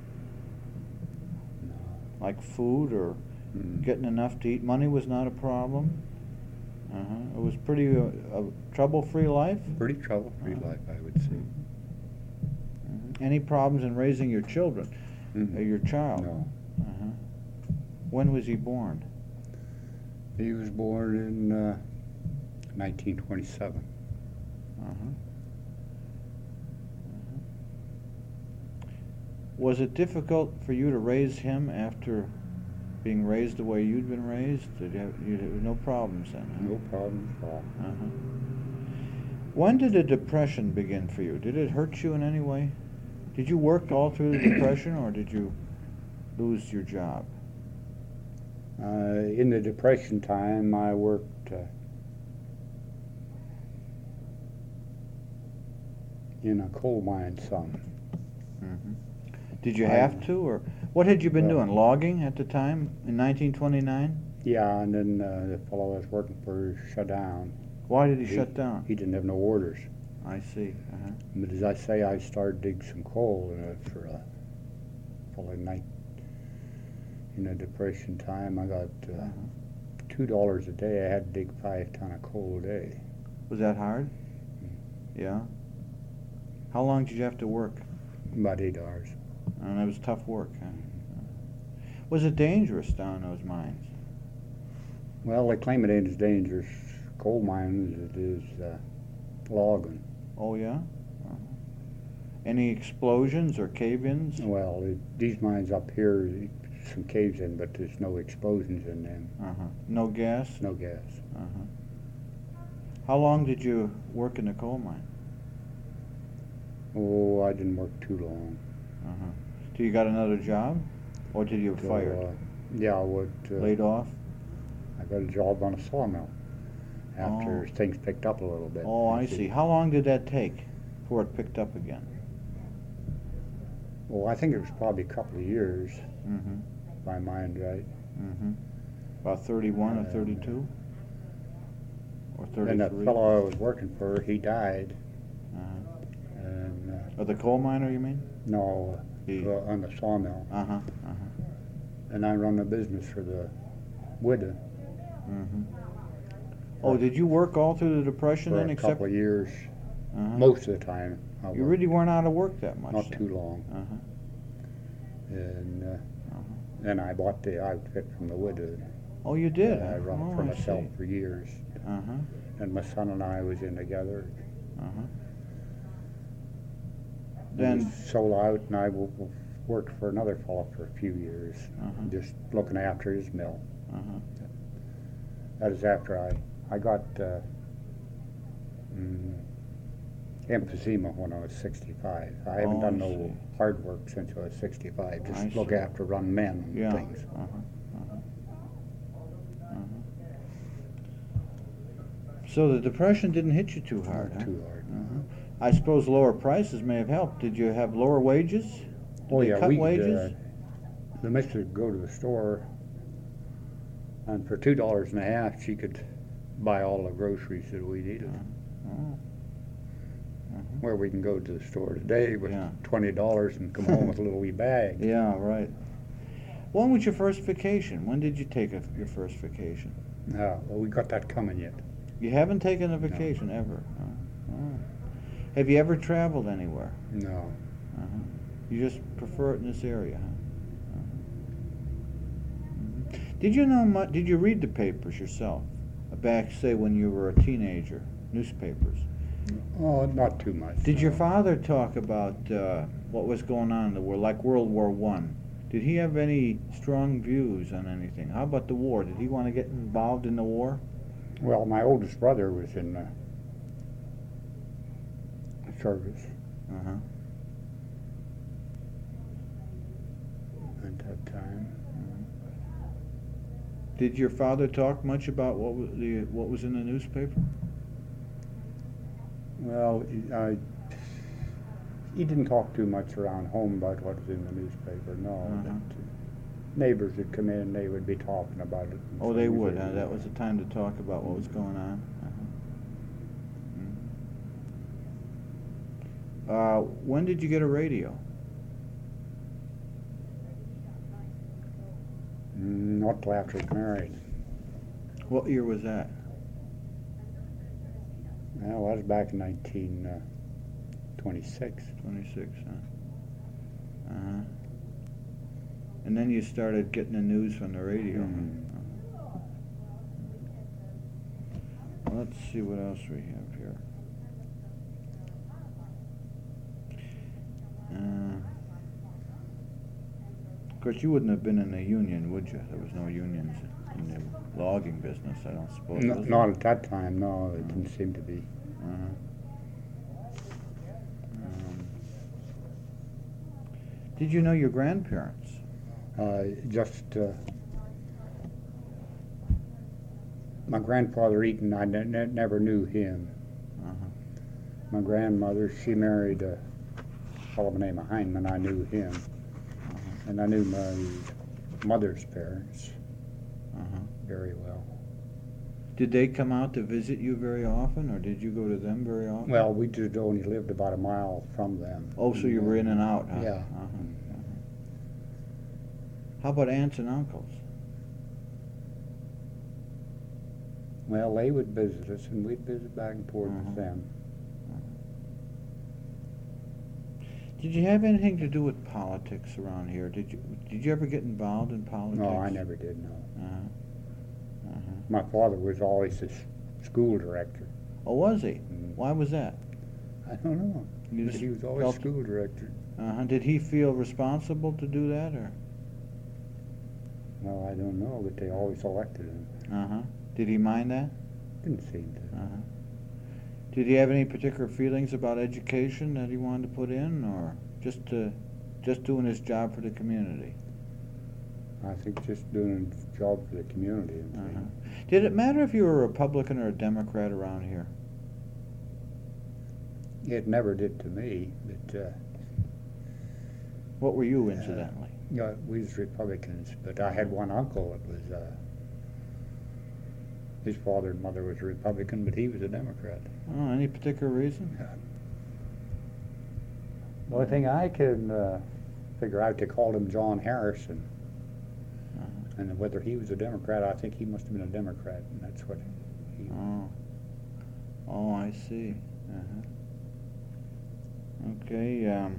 No. like food or Mm. getting enough to eat? Money was not a problem. Uh-huh. It was pretty uh, a trouble-free life. Pretty trouble-free Uh-huh. life, I would say. Mhm. Any problems in raising your children, Mm. or your child? No. Uh-huh. When was he born? He was born in uh, nineteen twenty-seven. Uh-huh. Was it difficult for you to raise him after being raised the way you'd been raised? Did you have, you had no problems then? Huh? No problem at all. Uh-huh. When did the depression begin for you? Did it hurt you in any way? Did you work all through the depression, or did you lose your job? Uh, in the Depression time, I worked uh, in a coal mine some. Mm-hmm. Did you I- have to, or what had you been Well- doing? Logging at the time in nineteen twenty-nine? Yeah, and then uh, the fellow I was working for shut down. Why did he, He- shut down? He didn't have no orders. I see. Uh-huh. But as I say, I started dig some coal uh, for a fellow night in the Depression time. I got uh, Uh-huh. two dollars a day. I had to dig five ton of coal a day. Was that hard? Yeah. How long did you have to work? About eight hours. And it was tough work, huh? Was it dangerous down in those mines? Well, they claim it ain't as dangerous coal mines as it is uh, logging. Oh, yeah? Uh-huh. Any explosions or cave-ins? Well, it, these mines up here, some caves in, but there's no explosions in them. Uh-huh. No gas? No gas. Uh-huh. How long did you work in the coal mine? Oh, I didn't work too long. Uh-huh. Till you got another job? Or did you get So, fired? uh, yeah, I would. Uh, Laid off? I got a job on a sawmill after Oh. things picked up a little bit. Oh, I see. How long did that take before it picked up again? Well, I think it was probably a couple of years, Mm-hmm. if my mind right. Mm-hmm. About thirty-one or Uh, thirty-two? Or And thirty-three? that fellow I was working for, he died. Uh-huh. And uh, Oh, the coal miner, you mean? no, He. uh, on the sawmill. Uh-huh, uh-huh. And I run the business for the widow Mm-hmm. Oh, did you work all through the Depression for then, a except? couple of years. Uh-huh. Most of the time. I You worked. really weren't out of work that much Not then? too long. Uh-huh. And uh, Uh-huh. then I bought the outfit from the widow. Oh, you did? that I run Oh, for I myself see. for years. Uh-huh, And my son and I was in together. uh-huh. And Then, we sold out, and I w- w- worked for another fellow for a few years, uh-huh, just looking after his mill. uh-huh. That is after I, I got uh, mm, emphysema when I was sixty-five. I haven't Oh, done I no see. hard work since I was sixty-five, just I look see. after, run men and Yeah. things. Uh-huh, uh-huh, uh-huh. So the depression didn't hit you too hard, Not huh? too hard. Uh-huh. I suppose lower prices may have helped. Did you have lower wages? Did Oh they yeah, cut we wages? Uh, the mistress would go to the store, and for two dollars and a half, she could buy all the groceries that we needed. Oh. Uh-huh. Where we can go to the store today with Yeah. twenty dollars and come home with a little wee bag. Yeah, right. When was your first vacation? When did you take a, your first vacation? Uh, well, we got that coming yet. You haven't taken a vacation ever? Oh. Oh. Have you ever traveled anywhere? No. Uh-huh. You just prefer it in this area, huh? Uh-huh. Mhm. Did you know much? Did you read the papers yourself? Back, say, when you were a teenager, newspapers. Oh, not too much. Did your no. father talk about uh, what was going on in the war, like World War One? Did he have any strong views on anything? How about the war? Did he want to get involved in the war? Well, my oldest brother was in the service Uh-huh. at that time. Did your father talk much about what was the what was in the newspaper? Well, he- I, he didn't talk too much around home about what was in the newspaper, no. Uh-huh. But, uh, neighbors would come in, they would be talking about it. and Oh, they things would. that- Huh? That was the time to talk about what was going on. Uh-huh. Uh, when did you get a radio? Mm, Not till after I was married. What year was that? Well, that was back in nineteen twenty-six. Twenty-six. Huh? Uh-huh. And then you started getting the news from the radio. Mhm. Uh-huh. Let's see what else we have here. Uh, of course, you wouldn't have been in the union, would you? There was no unions in the logging business, I don't suppose. No, was not there? at that time, no, it didn't seem to be. Uh-huh. Um, did you know your grandparents? Uh, just, uh, my grandfather Eaton, I ne- ne- never knew him. Uh-huh. My grandmother, she married a fellow by the name of Heineman, I knew him. Uh-huh. And I knew my mother's parents Uh-huh. very well. Did they come out to visit you very often, or did you go to them very often? Well, we just only lived about a mile from them. Oh, so you were in and out, huh? Yeah. Uh-huh. Uh-huh. How about aunts and uncles? Well, they would visit us, and we'd visit back and forth Uh-huh. with them. Did you have anything to do with politics around here? Did you Did you ever get involved in politics? No, I never did, no. Uh-huh. Uh-huh. My father was always the s- school director. Oh, was he? Mm. Why was that? I don't know, You but just he was always felt- school director. Uh-huh. Did he feel responsible to do that, or? Well, I don't know, but they always elected him. Uh-huh. Did he mind that? Didn't seem to. Uh-huh. Did he have any particular feelings about education that he wanted to put in, or just to, just doing his job for the community? I think just doing a job for the community and Uh-huh. things. Did it matter if you were a Republican or a Democrat around here? It never did to me, but, uh, What were you, incidentally? yeah, we was Republicans, but I had one uncle that was, uh, his father and mother was a Republican, but he was a Democrat. Oh, any particular reason? The only thing I can uh, figure out, they called him John Harrison, Uh-huh. and whether he was a Democrat, I think he must have been a Democrat, and that's what he. Oh. Oh, I see. Uh-huh. Okay, um,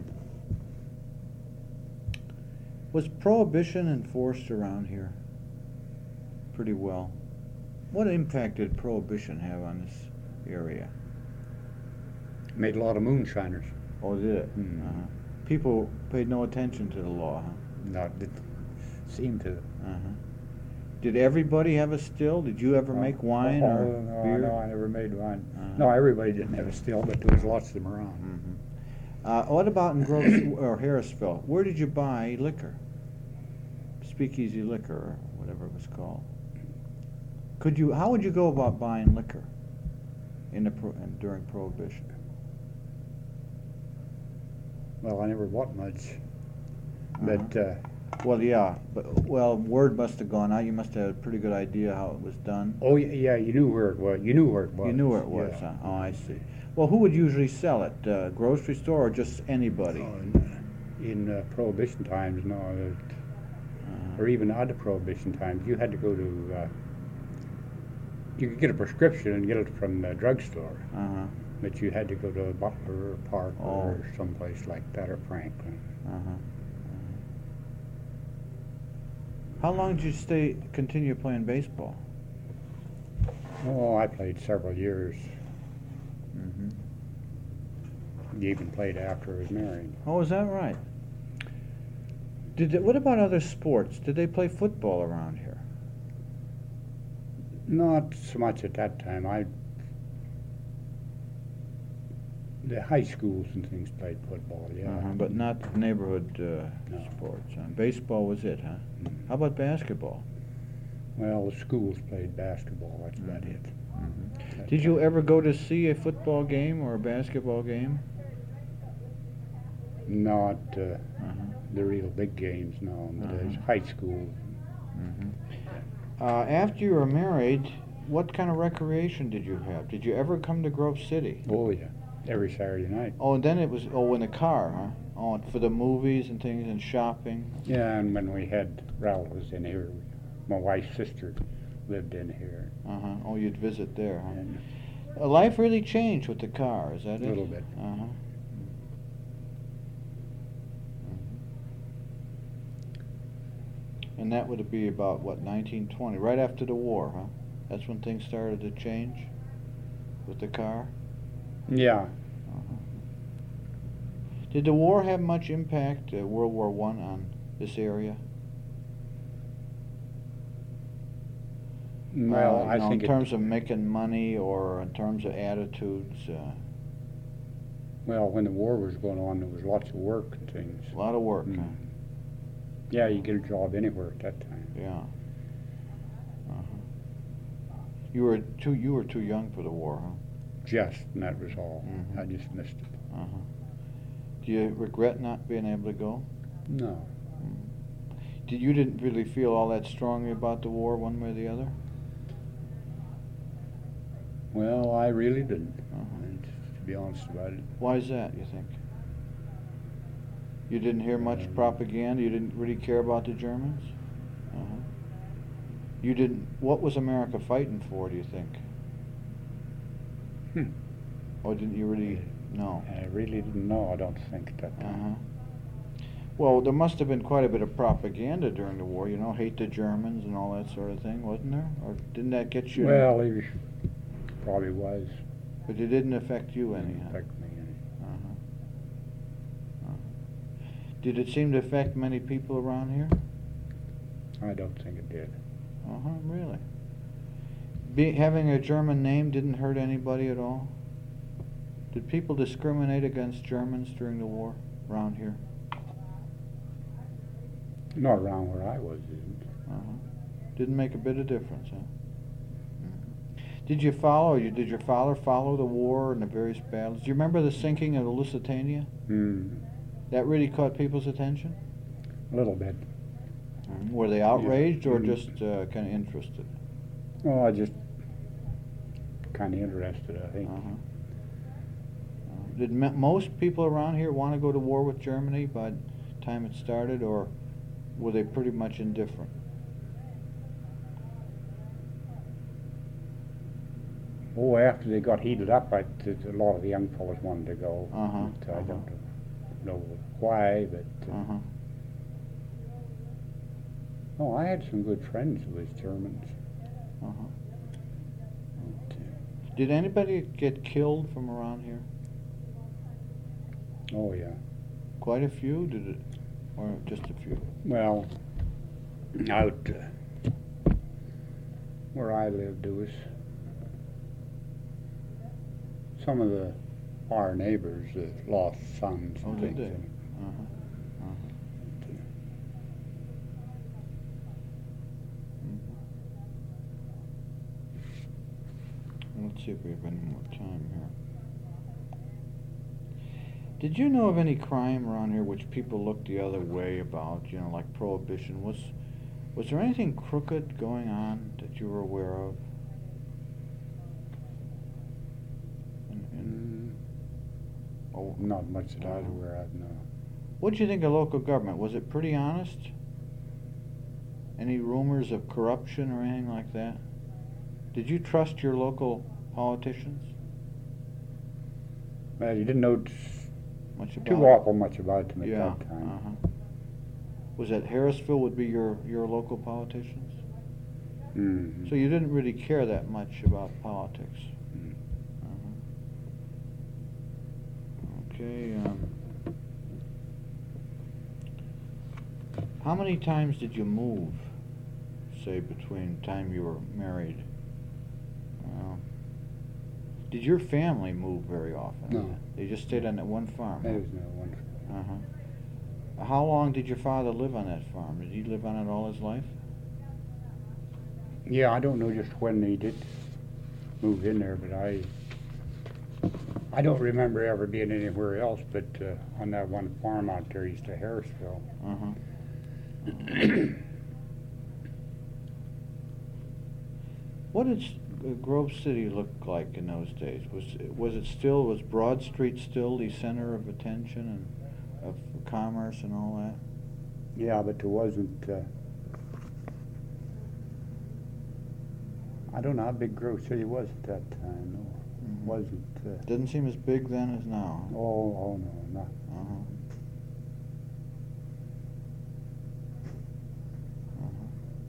was prohibition enforced around here? pretty well. What impact did Prohibition have on this area? Made a lot of moonshiners. Oh, did it? Mm. Uh-huh. People paid no attention to the law, huh? No, it seemed to. Uh-huh. Did everybody have a still? Did you ever make wine oh, or no, beer? No, I never made wine. Uh-huh. No, everybody didn't have a still, but there was lots of them around. Mm-hmm. Uh, what about in Gross or Harrisville? Where did you buy liquor? Speakeasy liquor, or whatever it was called. Could you? How would you go about buying liquor in the pro, in, during Prohibition? Well, I never bought much, Uh-huh. but uh, Well, yeah, but well, word must have gone out. You must have had a pretty good idea how it was done. oh yeah, yeah, you knew where it was. You knew where it was. You knew where it was, Yeah. huh? Oh, I see. Well, who would usually sell it? Uh, grocery store or just anybody? Oh, in in uh, Prohibition times, no, it, Uh-huh. or even out of Prohibition times, you had to go to. Uh, you could get a prescription and get it from the drugstore, Uh-huh. but you had to go to Butler or Park Oh. or someplace like that, or Franklin. Uh-huh. How long did you stay, continue playing baseball? Oh, I played several years. Mm-hmm. Even played after I was married. Oh, is that right? Did they, what about other sports? Did they play football around here? Not so much at that time. I the high schools and things played football, yeah. Uh-huh, but not neighborhood uh, No. sports. Huh? Baseball was it, huh? Mm. How about basketball? Well, the schools played basketball. That's about Mhm. it. Mm-hmm. That Did you time. ever go to see a football game or a basketball game? Not uh, Uh-huh. the real big games, no. But Uh-huh. as high school. Mm-hmm. Uh, after you were married, what kind of recreation did you have? Did you ever come to Grove City? Oh yeah, every Saturday night. Oh, and then it was, oh, in the car, huh? Oh, for the movies and things and shopping? Yeah, and when we had relatives in here, my wife's sister lived in here. Uh-huh. Oh, you'd visit there, huh? And Uh, life really changed with the car, is that it? a little bit. Uh-huh. And that would be about, what, nineteen twenty, right after the war, huh? That's when things started to change with the car? Yeah. Uh-huh. Did the war have much impact, uh, World War One, on this area? Well, Uh, I you know, think in it, terms of making money or in terms of attitudes, uh, well, when the war was going on, there was lots of work and things. a lot of work, Mm. huh? Yeah, you get a job anywhere at that time. Yeah. Uh-huh. You were too you were too young for the war, huh? Just, and that was all. Mhm. I just missed it. Uh-huh. Do you regret not being able to go? No. Did you didn't really feel all that strongly about the war, one way or the other? Well, I really didn't, Uh-huh. and to be honest about it. Why is that, you think? You didn't hear much Um, propaganda? You didn't really care about the Germans? Uh-huh. You didn't. What was America fighting for, do you think? Hmm. Or didn't you really know? I really didn't know, I don't think, at that time. Uh-huh. Well, there must have been quite a bit of propaganda during the war, you know, hate the Germans and all that sort of thing, wasn't there? Or didn't that get you? Well, it probably was. But it didn't affect you any, Didn't huh? affect me any. Uh-huh. Uh-huh. Did it seem to affect many people around here? I don't think it did. Uh-huh, really? Be, having a German name didn't hurt anybody at all? Did people discriminate against Germans during the war around here? Not around where I was, didn't. Uh-huh. Didn't make a bit of difference, huh? Mhm. Did you follow, you, did your father follow the war and the various battles? Do you remember the sinking of the Lusitania? Hmm. That really caught people's attention? A little bit. Were they outraged or Mm. just uh, kind of interested? Well, I just kind of interested, I think. Uh-huh. Uh, Did m- most people around here want to go to war with Germany by the time it started, or were they pretty much indifferent? Oh, after they got heated up, I, th- a lot of the young fellows wanted to go. Uh-huh, But I uh-huh. don't know why, but uh, Uh-huh. oh, I had some good friends who was Germans. Uh-huh. Okay. Did anybody get killed from around here? Oh, yeah. Quite a few, did it, or just a few? Well, out uh, where I lived, there was some of the our neighbors that lost sons Oh, and did things. they? And Uh-huh. Uh-huh. Mhm. Let's see if we have any more time here. Did you know of any crime around here which people looked the other way about, you know, like prohibition? Was was there anything crooked going on that you were aware of? And, and, oh, Not much that I was uh-huh. aware of, no. What'd you think of local government? Was it pretty honest? Any rumors of corruption or anything like that? Did you trust your local politicians Well, you didn't know t- much about too it? awful much about them at Yeah. that time. Uh-huh. Was that Harrisville would be your, your local politicians? Mhm. So you didn't really care that much about politics? Mm. Uh-huh. Okay, um, how many times did you move, say, between the time you were married? Well, did your family move very often? No. They just stayed on that one farm? There was no one. Uh-huh. How long did your father live on that farm? Did he live on it all his life? Yeah, I don't know just when he did move in there, but I I don't remember ever being anywhere else but uh, on that one farm out there east of Harrisville. Uh-huh. What did S- uh, Grove City look like in those days? Was was it still, was Broad Street still the center of attention and of commerce and all that? Yeah, but there wasn't. Uh, I don't know how big Grove City was at that time. No, Mhm. it wasn't. Uh, Didn't seem as big then as now. oh, oh no, not. Uh-huh. Uh-huh.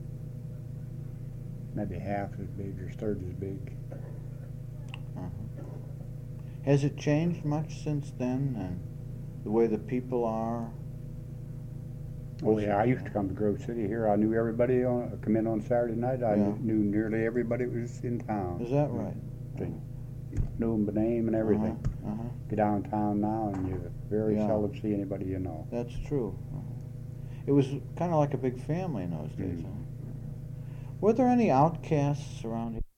Maybe half as big or third as big. Uh-huh. Has it changed much since then, and the way the people are? Oh Was yeah, it- I used to come to Grove City here. I knew everybody on come in on Saturday night. I Yeah. knew nearly everybody was in town. Is that right? Thing. Knew them by name and everything. Uh-huh. Uh-huh. Get downtown now and you very Yeah. seldom see anybody you know. That's true. Uh-huh. It was kind of like a big family in those days. Mm. Huh? Were there any outcasts around here?